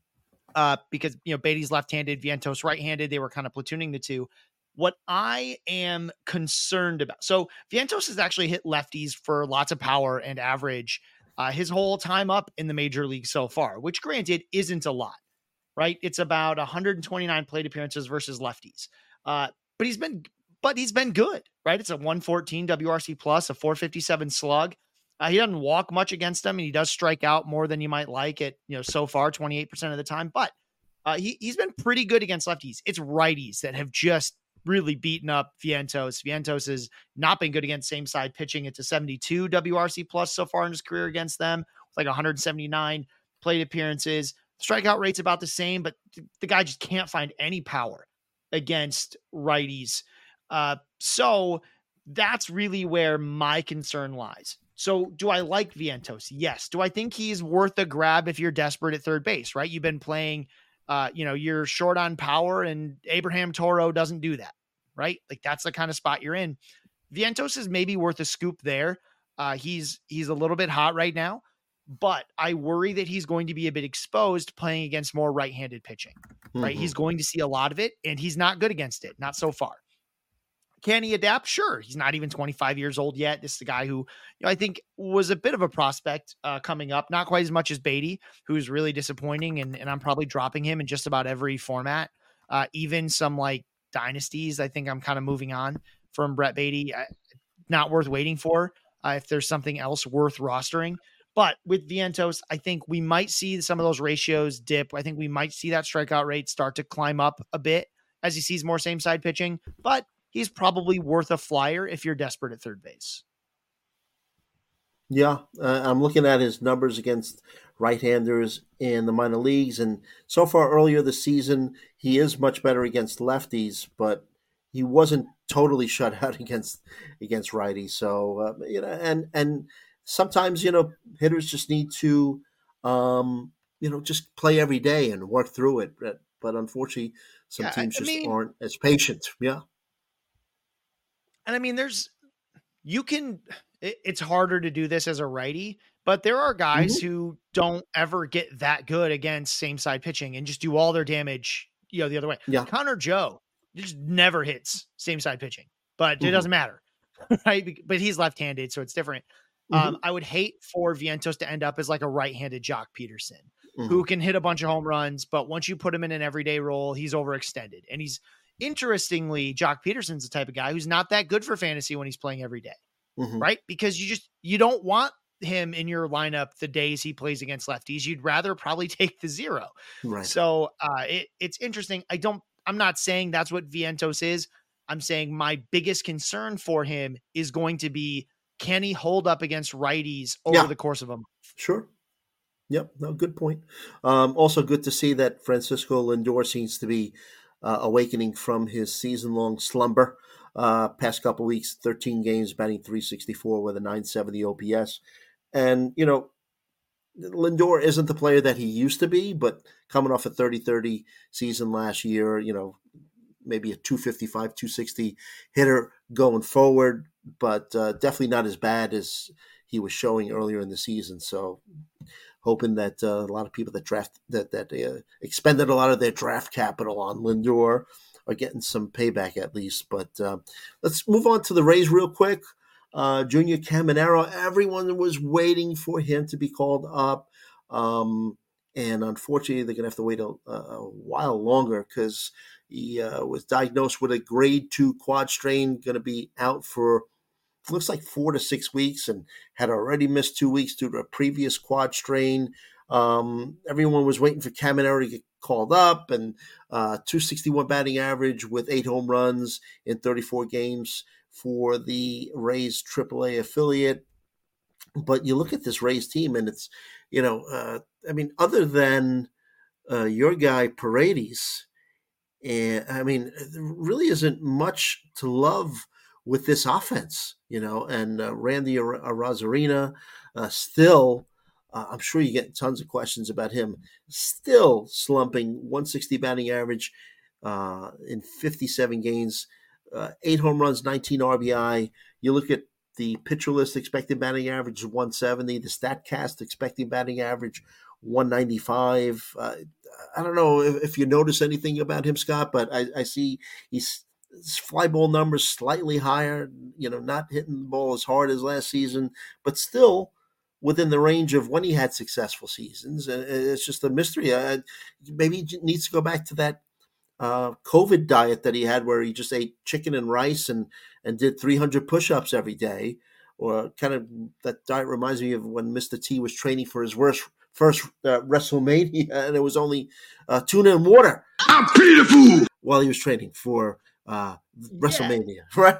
uh, because, you know, Beatty's left-handed, Vientos right-handed. They were kind of platooning the two. What I am concerned about, so Vientos has actually hit lefties for lots of power and average uh, his whole time up in the major league so far, which granted isn't a lot, right? It's about one hundred twenty-nine plate appearances versus lefties. Uh, but he's been, but he's been good, right? It's a one fourteen W R C plus, a four fifty-seven slug. Uh, he doesn't walk much against them, and he does strike out more than you might like it, you know, so far, twenty-eight percent of the time, but uh, he, he's been pretty good against lefties. It's righties that have just really beaten up Vientos. Vientos has not been good against same side pitching. It's a seventy-two W R C plus so far in his career against them, with like one hundred seventy-nine plate appearances. Strikeout rate's about the same, but the guy just can't find any power against righties. Uh, so that's really where my concern lies. So do I like Vientos? Yes. Do I think he's worth a grab if you're desperate at third base, right? You've been playing, uh, you know, you're short on power, and Abraham Toro doesn't do that, right? Like that's the kind of spot you're in. Vientos is maybe worth a scoop there. Uh, he's, he's a little bit hot right now, but I worry that he's going to be a bit exposed playing against more right-handed pitching, right? Mm-hmm. He's going to see a lot of it, and he's not good against it. Not so far. Can he adapt? Sure. He's not even twenty-five years old yet. This is the guy who, you know, I think was a bit of a prospect uh, coming up, not quite as much as Beatty, who's really disappointing. And, and I'm probably dropping him in just about every format. Uh, even some like dynasties, I think I'm kind of moving on from Brett Beatty. I, not worth waiting for uh, if there's something else worth rostering. But with Vientos, I think we might see some of those ratios dip. I think we might see that strikeout rate start to climb up a bit as he sees more same side pitching, but he's probably worth a flyer if you're desperate at third base. Yeah, uh, I'm looking at his numbers against right-handers in the minor leagues, and so far earlier this season, he is much better against lefties, but he wasn't totally shut out against against righties. So uh, you know, and and sometimes you know hitters just need to um, you know just play every day and work through it. But, but unfortunately, some Yeah, teams I just mean- aren't as patient. Yeah. And I mean, there's, you can, it, it's harder to do this as a righty, But there are guys Mm-hmm. who don't ever get that good against same side pitching and just do all their damage, you know, the other way. Yeah. Connor Joe just never hits same side pitching, but Mhm. it doesn't matter, right? But he's left-handed, so it's different. Mhm. Um, I would hate for Vientos to end up as like a right-handed Jock Peterson, Mhm. who can hit a bunch of home runs, but once you put him in an everyday role, he's overextended. And he's interestingly, Jock Peterson's the type of guy who's not that good for fantasy when he's playing every day, Mhm. right? Because you just you don't want him in your lineup the days he plays against lefties. You'd rather probably take the zero. Right. So uh, it, it's interesting. I don't. I'm not saying that's what Vientos is. I'm saying my biggest concern for him is going to be, can he hold up against righties over Yeah. the course of a month? Sure. Yep. No, good point. Um, also good to see that Francisco Lindor seems to be uh, awakening from his season-long slumber. Uh, past couple weeks, thirteen games, batting three sixty-four with a nine seventy O P S. And, you know, Lindor isn't the player that he used to be, but coming off a thirty thirty season last year, you know, maybe a two fifty-five, two sixty hitter going forward, but uh, definitely not as bad as he was showing earlier in the season. So hoping that uh, a lot of people that draft that that uh, expended a lot of their draft capital on Lindor are getting some payback at least. But uh, let's move on to the Rays real quick. Uh, Junior Caminero, everyone was waiting for him to be called up. Um, and unfortunately, they're going to have to wait a, a while longer because he uh, was diagnosed with a grade two quad strain, going to be out for, looks like four to six weeks, and had already missed two weeks due to a previous quad strain. Um, everyone was waiting for Caminero to get called up, and uh, two sixty-one batting average with eight home runs in thirty-four games for the Rays triple A affiliate. But you look at this Rays team, and it's, you know, uh, I mean, other than uh, your guy Paredes, and I mean, there really isn't much to love with this offense, you know. And uh, Randy Ar- Arozarena, uh, still, uh, I'm sure you get tons of questions about him, still slumping, one sixty batting average uh, in fifty-seven games, uh, eight home runs, nineteen R B I. You look at the pitcher list expected batting average is one seventy, the StatCast expected batting average one ninety-five. Uh, I don't know if, if you notice anything about him, Scott, but I, I see he's his fly ball numbers slightly higher, you know, not hitting the ball as hard as last season, but still within the range of when he had successful seasons. And it's just a mystery. Uh, maybe he needs to go back to that uh, COVID diet that he had where he just ate chicken and rice and, and did three hundred push-ups every day. Or kind of that diet reminds me of when Mister T was training for his worst first uh, WrestleMania, and it was only uh, tuna and water. I'm pitiful. While he was training for uh, Yeah. WrestleMania, right?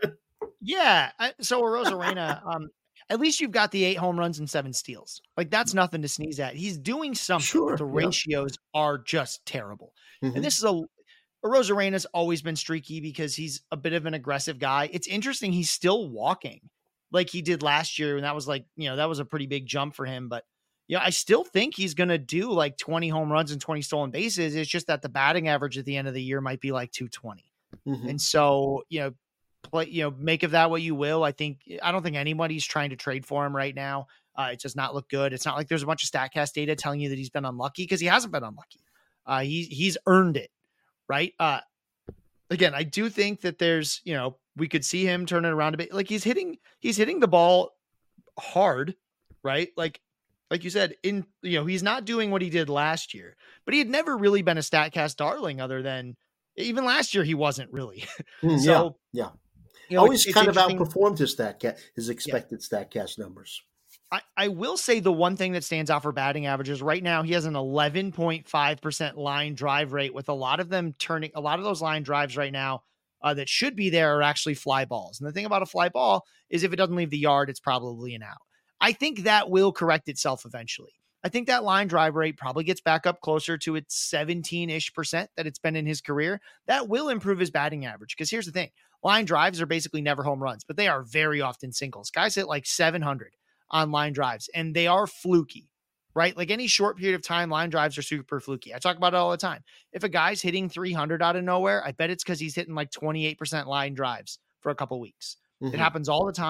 Yeah. I, so Arozarena, um, at least you've got the eight home runs and seven steals. Like that's nothing to sneeze at. He's doing something. Sure, But the yeah. ratios are just terrible. Mhm. And this is a Arozarena's always been streaky because he's a bit of an aggressive guy. It's interesting. He's still walking like he did last year. And that was like, you know, that was a pretty big jump for him. But yeah, I still think he's going to do like twenty home runs and twenty stolen bases. It's just that the batting average at the end of the year might be like two twenty. Mhm. And so, you know, play, you know, make of that what you will. I think, I don't think anybody's trying to trade for him right now. Uh, it does not look good. It's not like there's a bunch of StatCast data telling you that he's been unlucky because he hasn't been unlucky. Uh, he, he's earned it, right? Uh, again, I do think that there's, you know, we could see him turn it around a bit. Like he's hitting, he's hitting the ball hard, right? Like, like you said, in, you know, he's not doing what he did last year, but he had never really been a StatCast darling other than even last year. He wasn't really. Mm, So, yeah, yeah. you know, Always it's, it's kind of interesting. outperformed his stat his expected StatCast numbers. I, I will say the one thing that stands out for batting averages right now, he has an eleven point five percent line drive rate, with a lot of them turning, a lot of those line drives right now uh, that should be there are actually fly balls. And the thing about a fly ball is if it doesn't leave the yard, it's probably an out. I think that will correct itself eventually. I think that line drive rate probably gets back up closer to its seventeen-ish percent that it's been in his career. That will improve his batting average. Because here's the thing. Line drives are basically never home runs, but they are very often singles. Guys hit like seven hundred on line drives, and they are fluky, right? Like any short period of time, line drives are super fluky. I talk about it all the time. If a guy's hitting three hundred out of nowhere, I bet it's because he's hitting like twenty-eight percent line drives for a couple weeks. Mhm. It happens all the time.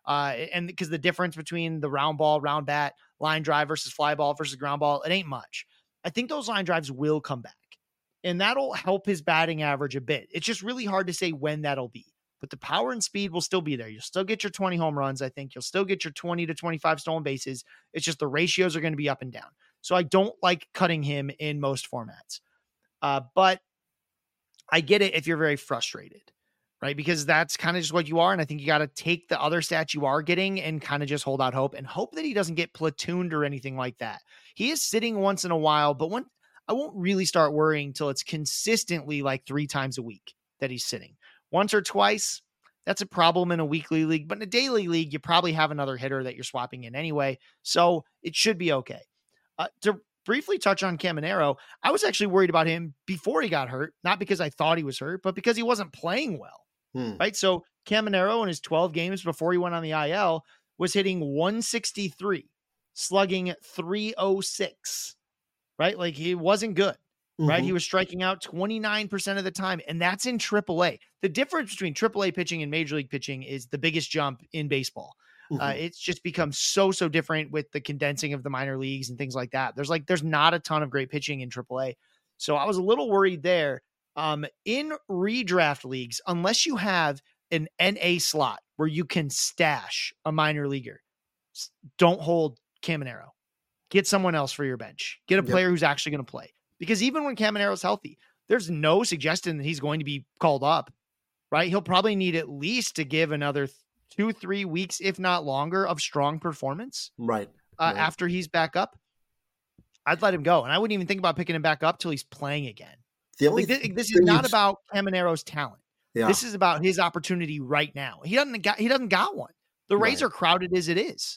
Uh, and because the difference between the round ball, round bat, line drive versus fly ball versus ground ball, it ain't much. I think those line drives will come back, and that'll help his batting average a bit. It's just really hard to say when that'll be, but the power and speed will still be there. You'll still get your twenty home runs. I think you'll still get your twenty to twenty-five stolen bases. It's just the ratios are going to be up and down. So I don't like cutting him in most formats. Uh, but I get it if you're very frustrated, right? Because that's kind of just what you are. And I think you got to take the other stats you are getting and kind of just hold out hope and hope that he doesn't get platooned or anything like that. He is sitting once in a while, but when I won't really start worrying until it's consistently like three times a week that he's sitting. Once or twice, that's a problem in a weekly league, but in a daily league, you probably have another hitter that you're swapping in anyway. So it should be okay. Uh, to briefly touch on Caminero, I was actually worried about him before he got hurt, not because I thought he was hurt, but because he wasn't playing well, hmm. right? So Caminero in his twelve games before he went on the I L was hitting one sixty-three, slugging three oh six, right? Like he wasn't good, mm-hmm. right? He was striking out twenty-nine percent of the time, and that's in triple A. The difference between triple A pitching and major league pitching is the biggest jump in baseball. Mm-hmm. Uh, it's just become so, so different with the condensing of the minor leagues and things like that. There's like, there's not a ton of great pitching in triple A. So I was a little worried there. Um, in redraft leagues, unless you have an N A slot where you can stash a minor leaguer, don't hold Caminero. Get someone else for your bench. Get a player yep. who's actually going to play. Because even when Caminero's healthy, there's no suggestion that he's going to be called up, right? He'll probably need at least to give another th- two, three weeks, if not longer, of strong performance. Right. Uh, right. After he's back up, I'd let him go. And I wouldn't even think about picking him back up till he's playing again. The only like, this, this is not about Caminero's talent. Yeah. This is about his opportunity right now. He doesn't got, he doesn't got one. The Rays right. are crowded as it is.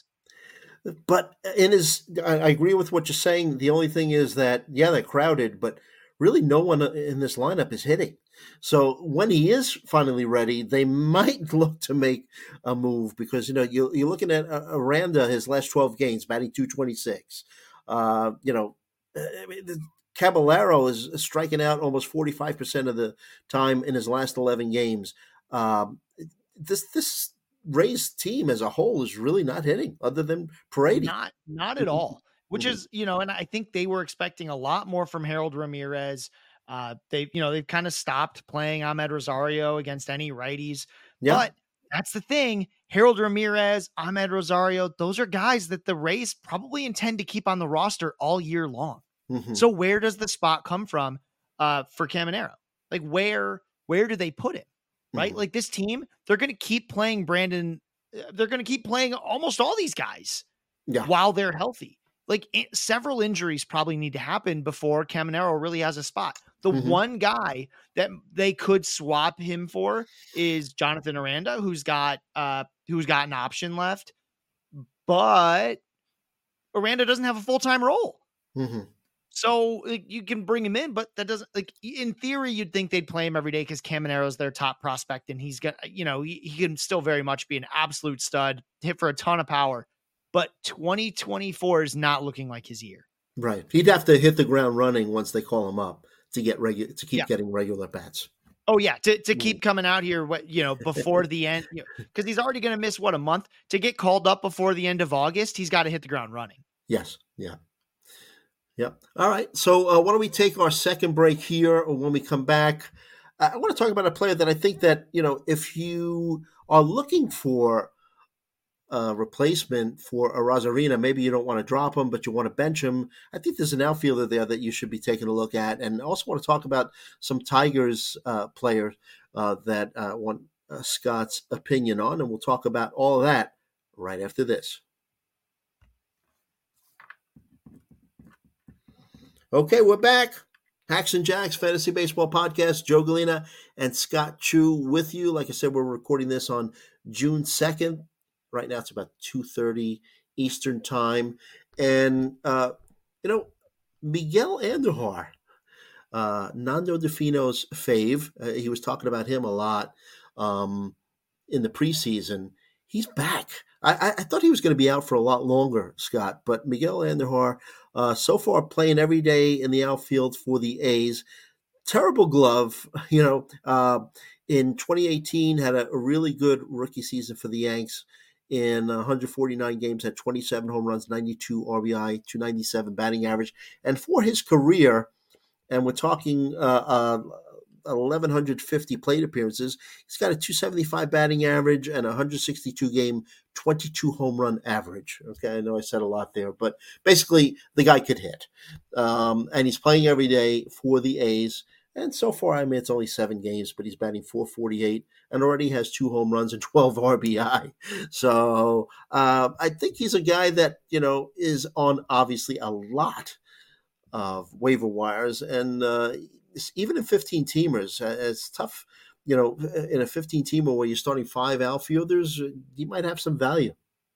But in his, I agree with what you're saying. The only thing is that, yeah, they're crowded, but really no one in this lineup is hitting. So when he is finally ready, they might look to make a move because, you know, you, you're looking at Aranda, his last twelve games, batting two twenty-six. Uh, you know, I mean, Caballero is striking out almost forty-five percent of the time in his last eleven games. Um, this, this, Rays team as a whole is really not hitting other than Paredes. Not, not at all, which mm-hmm. is, you know, and I think they were expecting a lot more from Harold Ramirez. Uh, they, you know, they've kind of stopped playing Ahmed Rosario against any righties, yeah. but that's the thing. Harold Ramirez, Ahmed Rosario, those are guys that the Rays probably intend to keep on the roster all year long. Mm-hmm. So where does the spot come from uh, for Caminero? Like where, where do they put him? Right? Mm-hmm. Like this team, they're going to keep playing Brandon. They're going to keep playing almost all these guys yeah. while they're healthy. Like it, several injuries probably need to happen before Caminero really has a spot. The mm-hmm. one guy that they could swap him for is Jonathan Aranda, who's got, uh, who's got an option left, but Aranda doesn't have a full-time role. Mm-hmm. So like, you can bring him in, but that doesn't like in theory, you'd think they'd play him every day because Caminero's their top prospect and he's got, you know, he, he can still very much be an absolute stud, hit for a ton of power, but twenty twenty-four is not looking like his year. Right. He'd have to hit the ground running once they call him up to get regular, to keep yeah. getting regular bats. Oh yeah. To, to keep coming out here, what, you know, before the end, you know, cause he's already going to miss what, a month to get called up before the end of August. He's got to hit the ground running. Yes. Yeah. Yep. All right. So uh, why don't we take our second break here, or when we come back, uh, I want to talk about a player that I think that, you know, if you are looking for a replacement for a Rosarina, maybe you don't want to drop him, but you want to bench him. I think there's an outfielder there that you should be taking a look at. And I also want to talk about some Tigers uh, players uh, that I uh, want uh, Scott's opinion on. And we'll talk about all of that right after this. Okay, we're back. Hacks and Jacks Fantasy Baseball Podcast. Joe Galena and Scott Chu with you. Like I said, we're recording this on June second. Right now it's about two thirty Eastern Time. And, uh, you know, Miguel Andujar, uh, Nando DeFino's fave, uh, he was talking about him a lot um, in the preseason. He's back. I, I thought he was going to be out for a lot longer, Scott, but Miguel Andujar, uh, so far playing every day in the outfield for the A's. Terrible glove, you know, uh, in twenty eighteen had a, a really good rookie season for the Yanks. in one hundred forty-nine games, had twenty-seven home runs, ninety-two R B I, two ninety-seven batting average. And for his career, and we're talking uh, uh, eleven fifty plate appearances, he's got a two seventy-five batting average and a one hundred sixty-two game, twenty-two home run average. Okay, I know I said a lot there, but basically the guy could hit. Um, and he's playing every day for the A's. And so far, I mean, it's only seven games, but he's batting four forty-eight and already has two home runs and twelve R B I. So uh, I think he's a guy that, you know, is on obviously a lot of waiver wires. And uh, even in fifteen-teamers, uh, it's tough, you know, in a fifteen-teamer where you're starting five outfielders, he might have some value.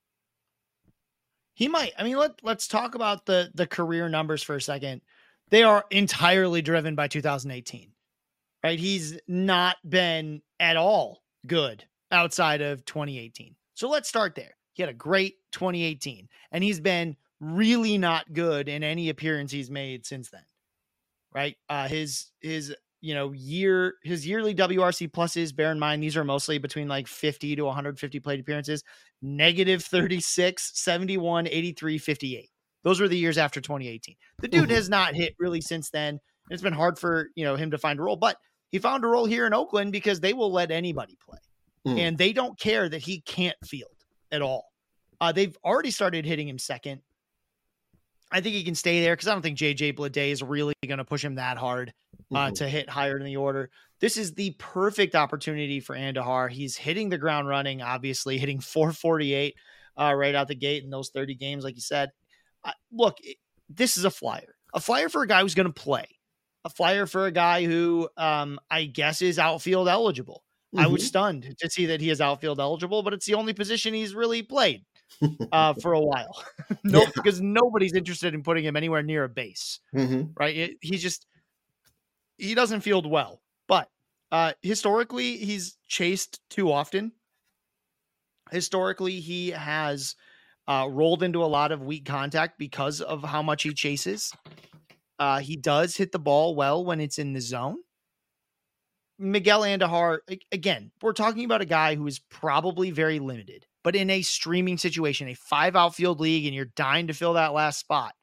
He might. I mean, let, let's talk about the the career numbers for a second. They are entirely driven by two thousand eighteen, right? He's not been at all good outside of twenty eighteen. So let's start there. He had a great twenty eighteen, and he's been really not good in any appearance he's made since then, right? Uh, his, his, you know, year, his yearly W R C pluses, bear in mind, these are mostly between like fifty to one hundred fifty plate appearances, negative thirty-six, seventy-one, eighty-three, fifty-eight. Those were the years after twenty eighteen. The dude has not hit really since then. It's been hard for, you know, him to find a role, but he found a role here in Oakland because they will let anybody play. Mm. And they don't care that he can't field at all. Uh, they've already started hitting him second. I think he can stay there because I don't think J J Bleday is really going to push him that hard uh, mm-hmm. to hit higher in the order. This is the perfect opportunity for Andujar. He's hitting the ground running, obviously hitting four forty-eight uh, right out the gate in those thirty games, like you said. Uh, look, it, this is a flyer, a flyer for a guy who's going to play, a flyer for a guy who um, I guess is outfield eligible. Mm-hmm. I was stunned to see that he is outfield eligible, but it's the only position he's really played uh, for a while. no, yeah. Because nobody's interested in putting him anywhere near a base, mm-hmm. right? It, he just, he doesn't field well, but uh, historically he's chased too often. Historically, he has Uh, rolled into a lot of weak contact because of how much he chases. Uh, he does hit the ball well when it's in the zone. Miguel Andujar, again, we're talking about a guy who is probably very limited, but in a streaming situation, a five outfield league, and you're dying to fill that last spot.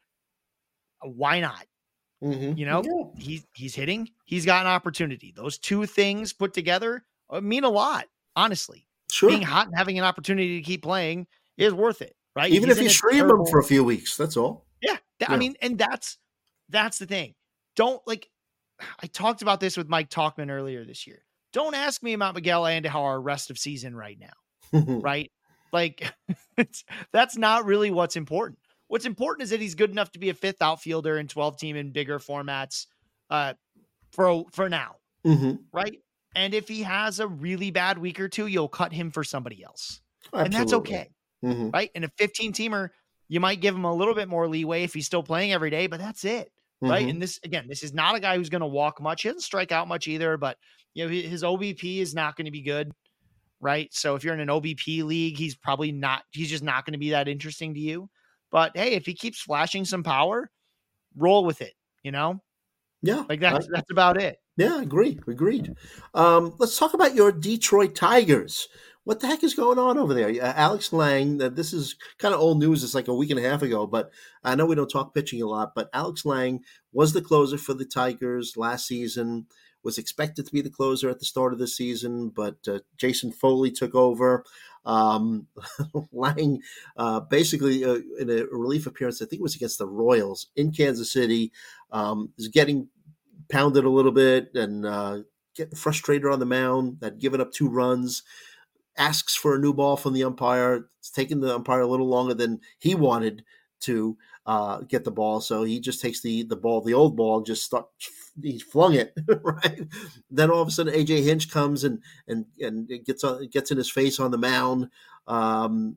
Why not? Mm-hmm. You know, yeah. he's, he's hitting, he's got an opportunity. Those two things put together mean a lot, honestly. Sure. Being hot and having an opportunity to keep playing is worth it. Right? Even He's if you stream terrible... him for a few weeks, that's all. Yeah, th- yeah. I mean, and that's that's the thing. Don't like. I talked about this with Mike Talkman earlier this year. Don't ask me about Miguel Andujar rest of season right now, right? Like, it's, that's not really what's important. What's important is that he's good enough to be a fifth outfielder in twelve team and bigger formats, uh, for for now, mm-hmm. right? And if he has a really bad week or two, you'll cut him for somebody else, Absolutely. And that's okay. Mm-hmm. Right. And a fifteen teamer, you might give him a little bit more leeway if he's still playing every day, but that's it. Mm-hmm. Right. And this, again, this is not a guy who's going to walk much. He doesn't strike out much either, but you know, his O B P is not going to be good. Right. So if you're in an O B P league, he's probably not, he's just not going to be that interesting to you. But hey, if he keeps flashing some power, roll with it, you know? Yeah. Like that's, I, that's about it. Yeah. Agreed. Agreed. Um, let's talk about your Detroit Tigers. What the heck is going on over there? Uh, Alex Lange, uh, this is kind of old news. It's like a week and a half ago, but I know we don't talk pitching a lot, but Alex Lange was the closer for the Tigers last season, was expected to be the closer at the start of the season, but uh, Jason Foley took over. Um, Lange, uh, basically uh, in a relief appearance, I think it was against the Royals in Kansas City, um, is getting pounded a little bit and uh, getting frustrated on the mound, had given up two runs. Asks for a new ball from the umpire. It's taking the umpire a little longer than he wanted to uh, get the ball. So he just takes the, the ball, the old ball, and just start, he flung it, right? Then all of a sudden A J Hinch comes and and and it gets on, gets in his face on the mound. Um,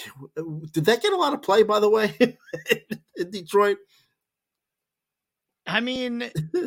did that get a lot of play, by the way, in Detroit? I mean...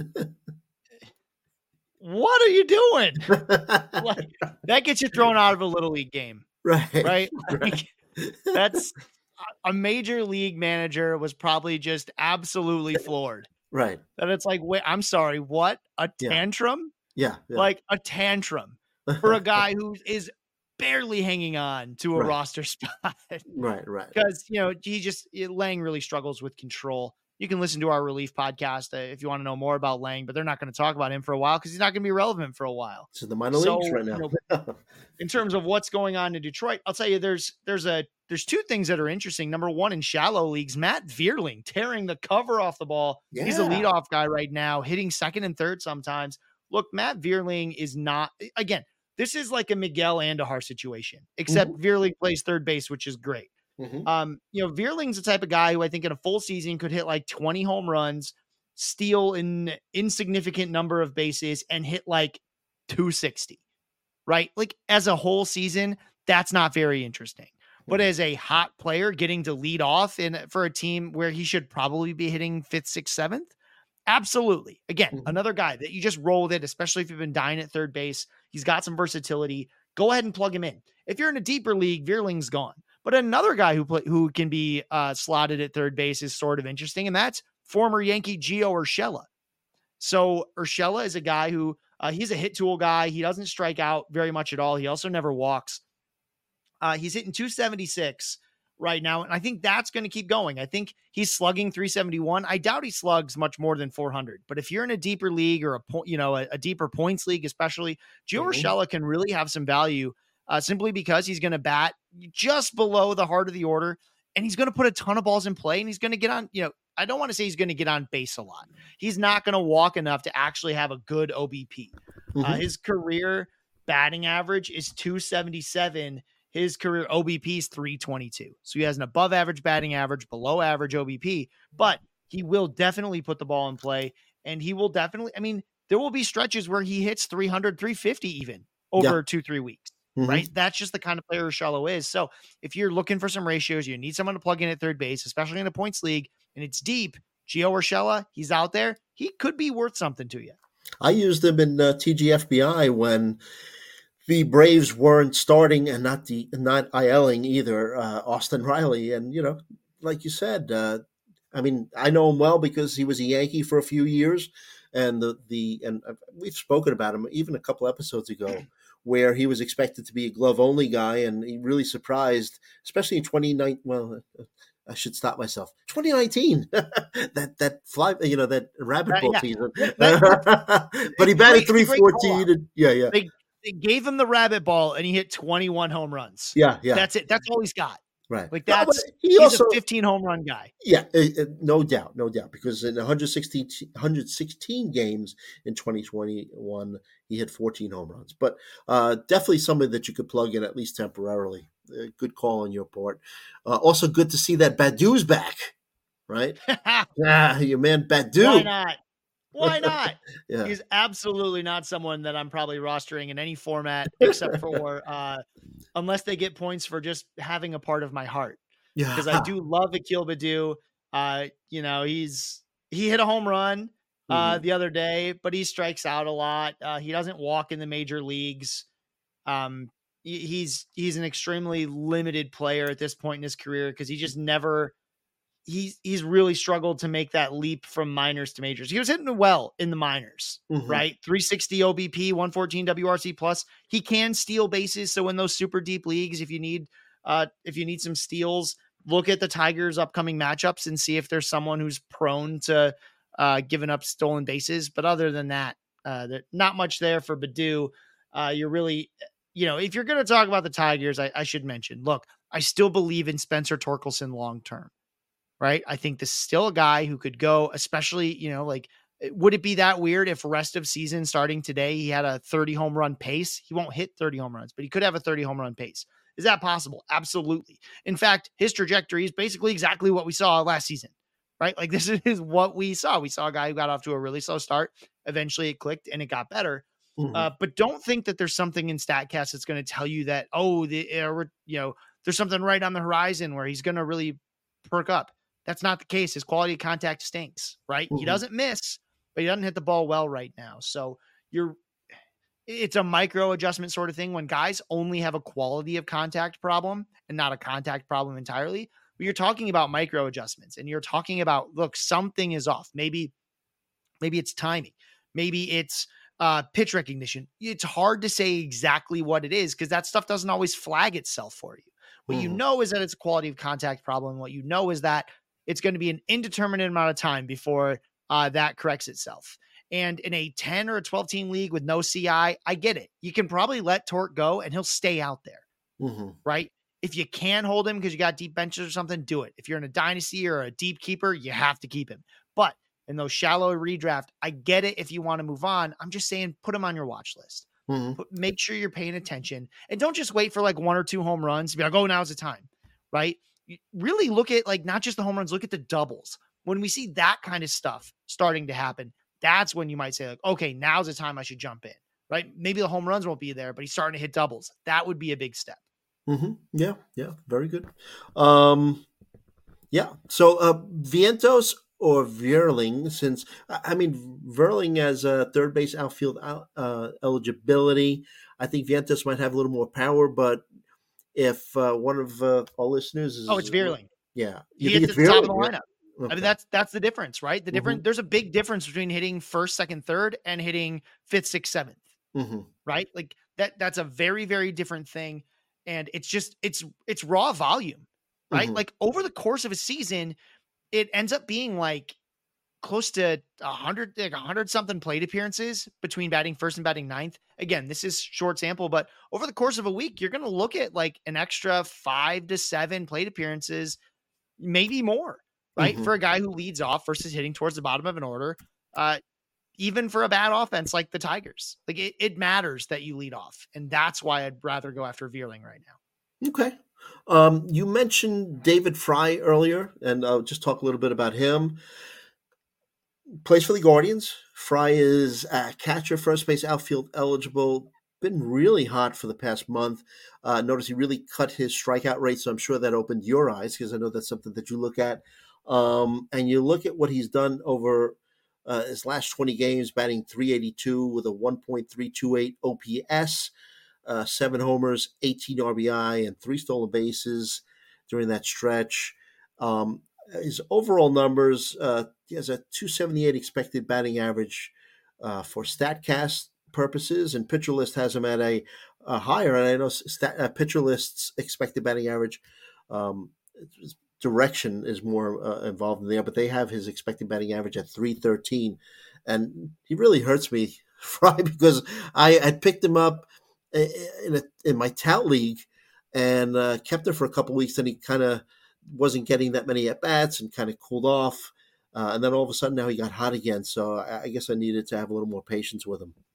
What are you doing? Like, that gets you thrown out of a little league game. Right. Right. right. Like, that's a major league manager was probably just absolutely floored. Right. That it's like, wait, I'm sorry. What? A tantrum? Yeah. yeah. Like a tantrum for a guy who is barely hanging on to a Right. roster spot. Right, right. Because, you know, he just, Lang really struggles with control. You can listen to our relief podcast uh, if you want to know more about Lang, but they're not going to talk about him for a while because he's not going to be relevant for a while. To the minor So, leagues right you now. know, in terms of what's going on in Detroit, I'll tell you, there's there's a there's two things that are interesting. Number one, in shallow leagues, Matt Vierling tearing the cover off the ball. He's a Yeah. leadoff guy right now, hitting second and third sometimes. Look, Matt Vierling is not, again, this is like a Miguel Andujar situation, except Vierling plays third base, which is great. Mhm. Um, you know, Vierling's the type of guy who I think in a full season could hit like twenty home runs, steal an insignificant number of bases, and hit like two sixty, right? Like as a whole season, that's not very interesting. But as a hot player getting to lead off in for a team where he should probably be hitting fifth, sixth, seventh, absolutely. Again, Mhm. another guy that you just roll with it, especially if you've been dying at third base. He's got some versatility. Go ahead and plug him in. If you're in a deeper league, Vierling's gone. But another guy who play, who can be uh, slotted at third base is sort of interesting, and that's former Yankee Gio Urshela. So Urshela is a guy who uh, he's a hit tool guy. He doesn't strike out very much at all. He also never walks. Uh, he's hitting two seventy-six right now, and I think that's going to keep going. I think he's slugging three seventy-one. I doubt he slugs much more than four hundred. But if you're in a deeper league or a point, you know, a, a deeper points league, especially, Gio Mhm. Urshela can really have some value. Uh, simply because he's going to bat just below the heart of the order, and he's going to put a ton of balls in play, and he's going to get on, you know, I don't want to say he's going to get on base a lot. He's not going to walk enough to actually have a good O B P. Mhm. Uh, his career batting average is two seventy-seven. His career O B P is three twenty-two. So he has an above average batting average, below average O B P, but he will definitely put the ball in play, and he will definitely, I mean, there will be stretches where he hits three hundred, three fifty even over Yeah. two, three weeks. Mhm. Right. That's just the kind of player Urshela is. So if you're looking for some ratios, you need someone to plug in at third base, especially in a points league, and it's deep. Gio Urshela, he's out there. He could be worth something to you. I used him in uh, T G F B I when the Braves weren't starting and not the not ILing either, uh, Austin Riley. And, you know, like you said, uh, I mean, I know him well because he was a Yankee for a few years. And the, the and we've spoken about him even a couple episodes ago, where he was expected to be a glove only guy, and he really surprised, especially in twenty nineteen. Well, I should stop myself. twenty nineteen, that that fly, you know, that rabbit Uh, ball yeah. season. That- But he It's batted great- three it's a great fourteen, call-out. and yeah, yeah, They, they gave him the rabbit ball, and he hit twenty-one home runs. yeah, yeah. That's it. That's all he's got. Right. Like No, but that's he he's also, a fifteen home run guy. yeah, uh, uh, no doubt, no doubt, because in one hundred sixteen, one hundred sixteen games in twenty twenty-one, he hit fourteen home runs. But uh, definitely somebody that you could plug in at least temporarily. Uh, good call on your part. Uh, also, good to see that Badu's back, right? Yeah, your man Badu. Why not? Why not? Yeah. He's absolutely not someone that I'm probably rostering in any format except for uh, unless they get points for just having a part of my heart. Yeah. Because I do love Akil Badu. Uh, you know, he's he hit a home run uh, Mhm. the other day, but he strikes out a lot. Uh, he doesn't walk in the major leagues. Um, he- he's he's an extremely limited player at this point in his career because he just never he's he's really struggled to make that leap from minors to majors. He was hitting well in the minors, Mhm. right? three sixty O B P, one fourteen W R C plus. He can steal bases. So in those super deep leagues, if you need uh if you need some steals, look at the Tigers' upcoming matchups and see if there's someone who's prone to uh giving up stolen bases. But other than that, uh there, not much there for Badu. Uh you're really, you know, if you're gonna talk about the Tigers, I, I should mention, look, I still believe in Spencer Torkelson long term. Right. I think this is still a guy who could go, especially, you know, like, would it be that weird if rest of season starting today, he had a thirty home run pace? He won't hit thirty home runs, but he could have a thirty home run pace. Is that possible? Absolutely. In fact, his trajectory is basically exactly what we saw last season, right? Like this is what we saw. We saw a guy who got off to a really slow start. Eventually it clicked and it got better. Mhm. Uh, but don't think that there's something in StatCast that's going to tell you that, oh, the, uh, you know, there's something right on the horizon where he's going to really perk up. That's not the case. His quality of contact stinks, right? Mhm. He doesn't miss, but he doesn't hit the ball well right now. So you're, it's a micro adjustment sort of thing when guys only have a quality of contact problem and not a contact problem entirely. But you're talking about micro adjustments and you're talking about, look, something is off. Maybe, maybe it's timing. Maybe it's uh, pitch recognition. It's hard to say exactly what it is because that stuff doesn't always flag itself for you. What you Mhm. know is that it's a quality of contact problem. What you know is that it's going to be an indeterminate amount of time before uh, that corrects itself. And in a ten or a twelve team league with no C I, I get it. You can probably let Torque go and he'll stay out there, Mhm. right? If you can hold him because you got deep benches or something, do it. If you're in a dynasty or a deep keeper, you have to keep him. But in those shallow redraft, I get it if you want to move on. I'm just saying, put him on your watch list. Mhm. Put, make sure you're paying attention and don't just wait for like one or two home runs to be like, oh, now's the time, right? You really look at like not just the home runs, look at the doubles. When we see that kind of stuff starting to happen, that's when you might say like, okay, now's the time I should jump in, right? Maybe the home runs won't be there, but he's starting to hit doubles. That would be a big step. Mhm. Yeah, yeah, very good. Um, yeah. So uh, Vientos or Vierling, since I I mean Verling as a third base outfield out, uh, eligibility, I think Vientos might have a little more power. But if uh, one of uh, our listeners Oh, it's is, Vierling. yeah, you He think hits it's at the top of the Vierling, right? lineup. I Okay. mean, that's that's the difference, right? The difference. Mhm. There's a big difference between hitting first, second, third, and hitting fifth, sixth, seventh, Mhm. right? Like that. That's a very, very different thing, and it's just it's it's raw volume, right? Mhm. Like over the course of a season, it ends up being like close to a hundred, like a hundred something plate appearances between batting first and batting ninth. Again, this is short sample, but over the course of a week, you're going to look at like an extra five to seven plate appearances, maybe more, right? Mhm. For a guy who leads off versus hitting towards the bottom of an order, uh, even for a bad offense like the Tigers, like it, it matters that you lead off. And that's why I'd rather go after Vierling right now. Okay. Um, you mentioned David Fry earlier, and I'll just talk a little bit about him. Plays for the Guardians. Fry is a catcher, first base, outfield eligible. Been really hot for the past month. Uh, notice he really cut his strikeout rate, so I'm sure that opened your eyes because I know that's something that you look at. Um, and you look at what he's done over uh, his last twenty games, batting three eighty-two with a one point three two eight O P S, uh, seven homers, eighteen R B I, and three stolen bases during that stretch. Um, his overall numbers, uh, he has a two seventy-eight expected batting average uh, for StatCast purposes, and Pitcher List has him at a, a higher. And I know stat, uh, Pitcher List's expected batting average um, direction is more uh, involved in there, but they have his expected batting average at three thirteen, and he really hurts me, Fry, because I I picked him up in a, in my tout league and uh, kept him for a couple weeks, and he kind of wasn't getting that many at bats and kind of cooled off. Uh, and then all of a sudden now he got hot again. So I, I guess I needed to have a little more patience with him.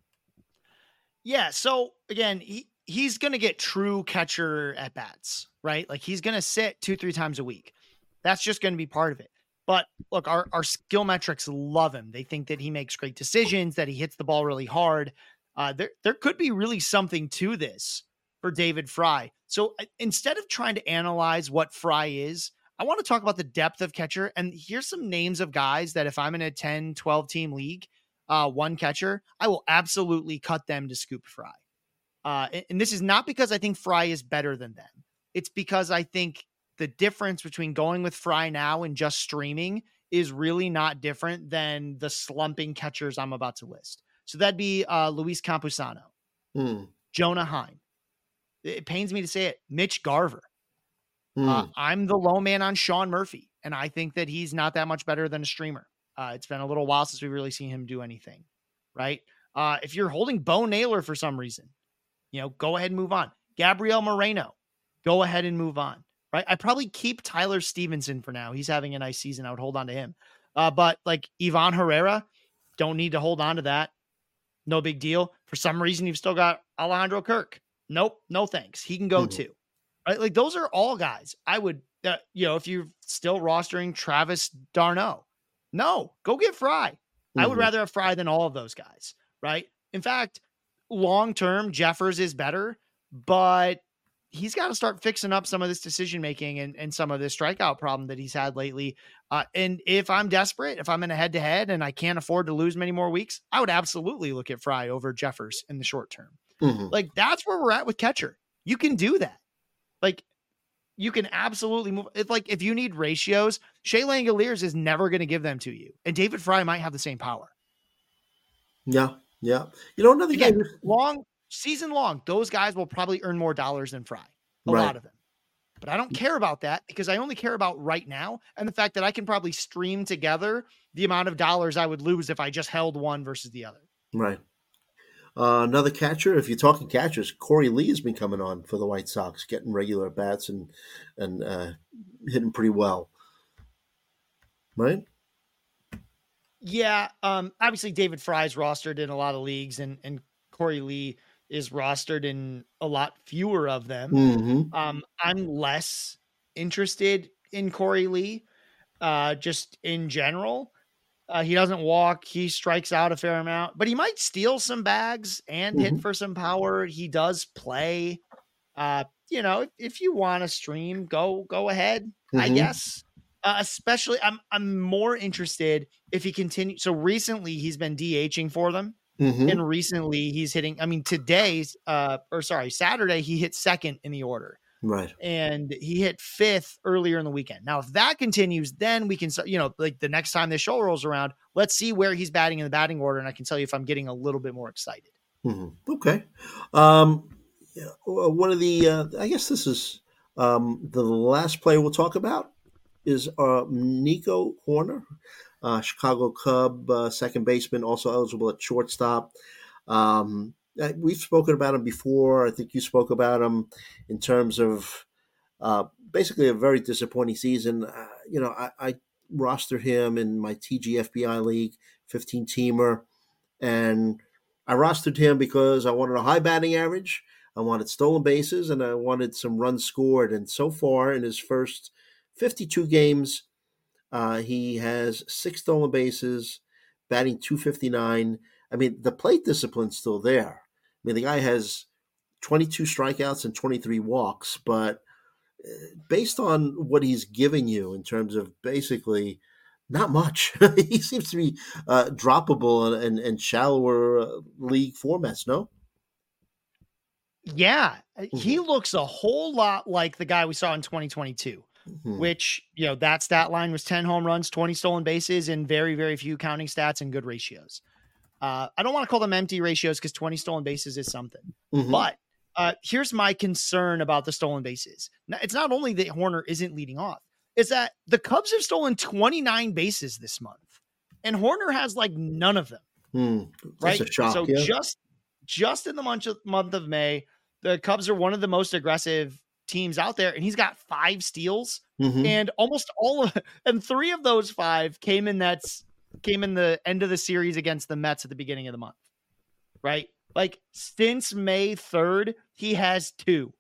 Yeah. So again, he, he's going to get true catcher at bats, right? Like he's going to sit two, three times a week. That's just going to be part of it. But look, our, our skill metrics love him. They think that he makes great decisions, that he hits the ball really hard. Uh, there, there could be really something to this for David Fry. So uh, instead of trying to analyze what Fry is, I want to talk about the depth of catcher. And here's some names of guys that if I'm in a ten, twelve team league, uh, one catcher, I will absolutely cut them to scoop Fry. Uh, and, and this is not because I think Fry is better than them. It's because I think the difference between going with Fry now and just streaming is really not different than the slumping catchers I'm about to list. So that'd be uh, Luis Campusano, mm. Jonah Heim. It pains me to say it, Mitch Garver. Mm. Uh, I'm the low man on Sean Murphy, and I think that he's not that much better than a streamer. Uh, it's been a little while since we've really seen him do anything, right? Uh, if you're holding Bo Naylor for some reason, you know, go ahead and move on. Gabriel Moreno, go ahead and move on, right? I probably keep Tyler Stevenson for now. He's having a nice season. I would hold on to him. Uh, but like Ivan Herrera, don't need to hold on to that. No big deal. For some reason, you've still got Alejandro Kirk. Nope, no thanks. He can go Mm. too. Right? Like those are all guys I would, uh, you know, if you're still rostering Travis d'Arnaud, no, go get Fry. Mm-hmm. I would rather have Fry than all of those guys, right? In fact, long-term, Jeffers is better, but he's got to start fixing up some of this decision-making and, and some of this strikeout problem that he's had lately. Uh, and if I'm desperate, if I'm in a head-to-head and I can't afford to lose many more weeks, I would absolutely look at Fry over Jeffers in the short term. Mm-hmm. Like that's where we're at with catcher. You can do that. Like you can absolutely move. It's like if you need ratios, Shea Langoliers is never going to give them to you. And David Fry might have the same power. Yeah. Yeah. You know, another guy Again, who's long season long, those guys will probably earn more dollars than Fry. A right. lot of them. But I don't care about that because I only care about right now and the fact that I can probably stream together the amount of dollars I would lose if I just held one versus the other. Right. Uh, another catcher, if you're talking catchers, Corey Lee has been coming on for the White Sox, getting regular bats and and uh, hitting pretty well. Right? Yeah. Um, obviously David Fry's rostered in a lot of leagues and, and Corey Lee is rostered in a lot fewer of them. Mm-hmm. Um, I'm less interested in Corey Lee, uh, just in general. Uh, he doesn't walk. He strikes out a fair amount, but he might steal some bags and Mm-hmm. hit for some power. He does play. Uh, you know, if, if you want to stream, go go ahead. Mm-hmm. I guess. Uh, especially, I'm I'm more interested if he continues. So recently, he's been DHing for them, mm-hmm. and recently he's hitting. I mean, today's uh, or sorry, Saturday he hit second in the order. Right. And he hit fifth earlier in the weekend. Now, if that continues, then we can, you know, like the next time this show rolls around, let's see where he's batting in the batting order. And I can tell you if I'm getting a little bit more excited. Mm-hmm. Okay. Um, yeah, one of the, uh, I guess this is um, the last player we'll talk about is uh, Nico Hoerner, uh, Chicago Cub, uh, second baseman, also eligible at shortstop. Um, We've spoken about him before. I think you spoke about him in terms of uh, basically a very disappointing season. Uh, you know, I, I rostered him in my T G F B I league, fifteen-teamer, and I rostered him because I wanted a high batting average, I wanted stolen bases, and I wanted some runs scored. And so far, in his first fifty-two games, uh, he has six stolen bases, batting two fifty-nine. I mean, the plate discipline's still there. I mean, the guy has twenty-two strikeouts and twenty-three walks, but based on what he's giving you in terms of basically not much, he seems to be uh, droppable and, and, and shallower uh, league formats, no? Yeah, mm-hmm. He looks a whole lot like the guy we saw in twenty twenty-two, mm-hmm. which, you know, that stat line was ten home runs, twenty stolen bases, and very, very few counting stats and good ratios. Uh, I don't want to call them empty ratios because twenty stolen bases is something. Mm-hmm. But uh, here's my concern about the stolen bases. Now, it's not only that Hoerner isn't leading off, it's that the Cubs have stolen twenty-nine bases this month, and Hoerner has like none of them. Mm, right? A shock, so yeah. just just in the month of, month of May, the Cubs are one of the most aggressive teams out there, and he's got five steals, mm-hmm. and almost all of and three of those five came in that's. came in the end of the series against the Mets at the beginning of the month, right? Like since May third, he has two,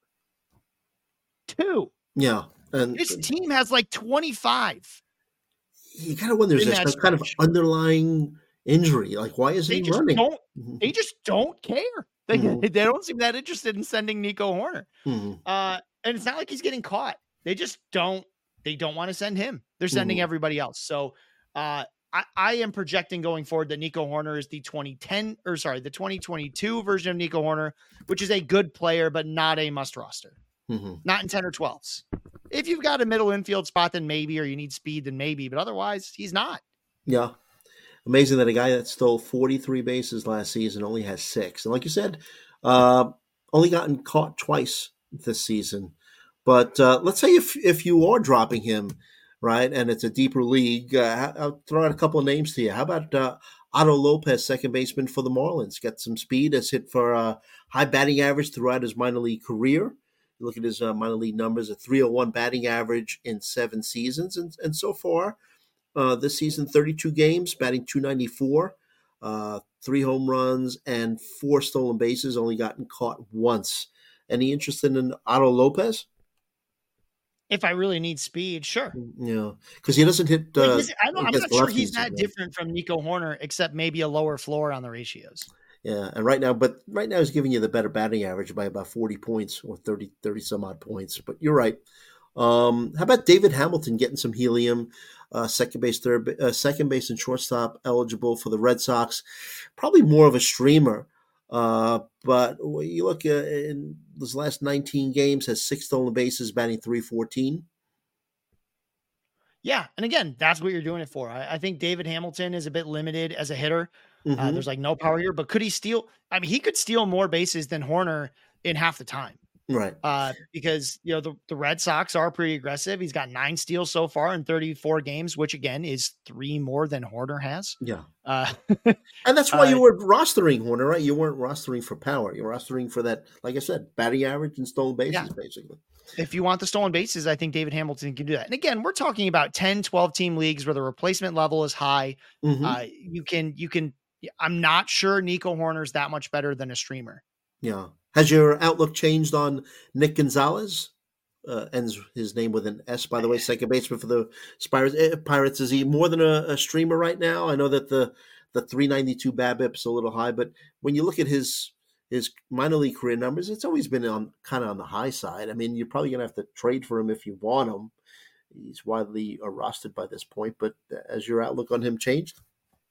two. Yeah. And his team has like twenty-five. You kind of wonder, is there some kind of underlying injury? Like, why isn't they he just running? Don't, they just don't care. They, mm-hmm. they don't seem that interested in sending Nico Hoerner. Mm-hmm. Uh, and it's not like he's getting caught. They just don't, they don't want to send him. They're sending mm-hmm. everybody else. So, uh, I, I am projecting going forward that Nico Hoerner is the twenty ten or sorry, the twenty twenty-two version of Nico Hoerner, which is a good player, but not a must roster, mm-hmm. not in ten or twelves. If you've got a middle infield spot, then maybe, or you need speed, then maybe, but otherwise he's not. Yeah. Amazing that a guy that stole forty-three bases last season only has six. And like you said, uh, only gotten caught twice this season. But uh, let's say if, if you are dropping him, right, and it's a deeper league, uh, I'll throw out a couple of names to you. How about uh, Otto Lopez, second baseman for the Marlins? Got some speed, has hit for a high batting average throughout his minor league career. You look at his uh, minor league numbers, a three oh one batting average in seven seasons. And, and so far, uh, this season, thirty-two games, batting two ninety-four, uh, three home runs, and four stolen bases, only gotten caught once. Any interest in Otto Lopez? If I really need speed, sure. Yeah, because he doesn't hit. Uh, Wait, I don't, I'm not sure he's that different from Nico Hoerner, except maybe a lower floor on the ratios. Yeah, and right now, but right now he's giving you the better batting average by about forty points or thirty, thirty some odd points. But you're right. Um, how about David Hamilton getting some helium? Uh, second base, third, uh, second base, and shortstop eligible for the Red Sox. Probably more of a streamer. Uh, but when you look uh, in his last nineteen games, has six stolen bases, batting three fourteen. Yeah, and again, that's what you're doing it for. I, I think David Hamilton is a bit limited as a hitter. Mm-hmm. Uh, there's like no power here, but could he steal? I mean, he could steal more bases than Hoerner in half the time. Right. Uh, because, you know, the, the Red Sox are pretty aggressive. He's got nine steals so far in thirty-four games, which again is three more than Hoerner has. Yeah. Uh, and that's why uh, you were rostering Hoerner, right? You weren't rostering for power. You're rostering for that, like I said, batting average and stolen bases, yeah. basically. If you want the stolen bases, I think David Hamilton can do that. And again, we're talking about ten, twelve team leagues where the replacement level is high. Mm-hmm. Uh, you can, you can, I'm not sure Nico Hoerner's that much better than a streamer. Yeah. Has your outlook changed on Nick Gonzalez? Uh, ends his name with an S, by the way, second baseman for the Pirates. Pirates. Is he more than a, a streamer right now? I know that the the three ninety-two BABIP is a little high, but when you look at his his minor league career numbers, it's always been on kind of on the high side. I mean, you're probably going to have to trade for him if you want him. He's widely uh, rostered by this point, but has your outlook on him changed?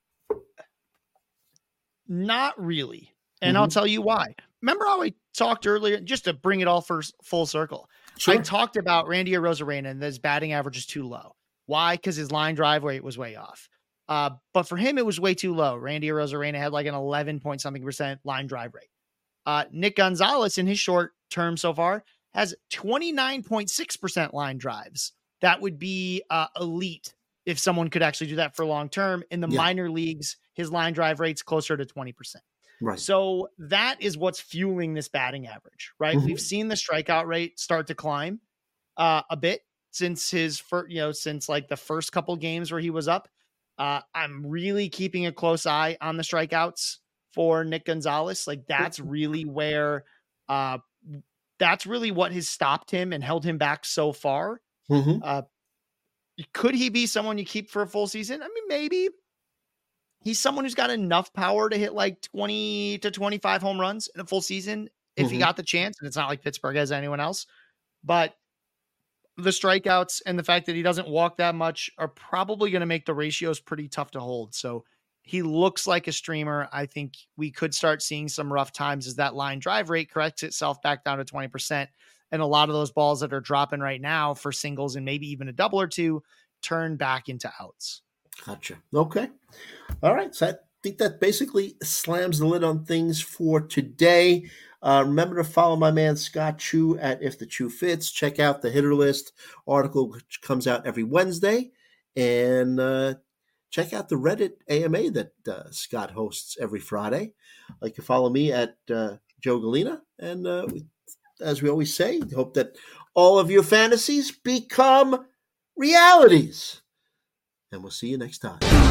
Not really. And Mm-hmm. I'll tell you why. Remember how I talked earlier, just to bring it all first full circle. Sure. I talked about Randy Arozarena and his batting average is too low. Why? Because his line drive rate was way off. Uh, but for him, it was way too low. Randy Arozarena had like an eleven point something percent line drive rate. Uh, Nick Gonzalez in his short term so far has twenty-nine point six percent line drives. That would be uh, elite if someone could actually do that for long term. In the Yeah. minor leagues, his line drive rate's closer to twenty percent. Right. So that is what's fueling this batting average, right? Mm-hmm. We've seen the strikeout rate start to climb uh, a bit since his first, you know, since like the first couple games where he was up. Uh, I'm really keeping a close eye on the strikeouts for Nick Gonzalez. Like that's really where, uh, that's really what has stopped him and held him back so far. Mm-hmm. Uh, could he be someone you keep for a full season? I mean, maybe. He's someone who's got enough power to hit like twenty to twenty-five home runs in a full season if Mhm. he got the chance. And it's not like Pittsburgh has anyone else. But the strikeouts and the fact that he doesn't walk that much are probably going to make the ratios pretty tough to hold. So he looks like a streamer. I think we could start seeing some rough times as that line drive rate corrects itself back down to twenty percent. And a lot of those balls that are dropping right now for singles and maybe even a double or two turn back into outs. Gotcha. Okay. All right. So I think that basically slams the lid on things for today. Uh, remember to follow my man Scott Chu at If the Chu Fits. Check out the Hitter List article, which comes out every Wednesday. And uh, check out the Reddit A M A that uh, Scott hosts every Friday. Like you follow me at uh, Joe Galena. And uh, we, as we always say, hope that all of your fantasies become realities. And we'll see you next time.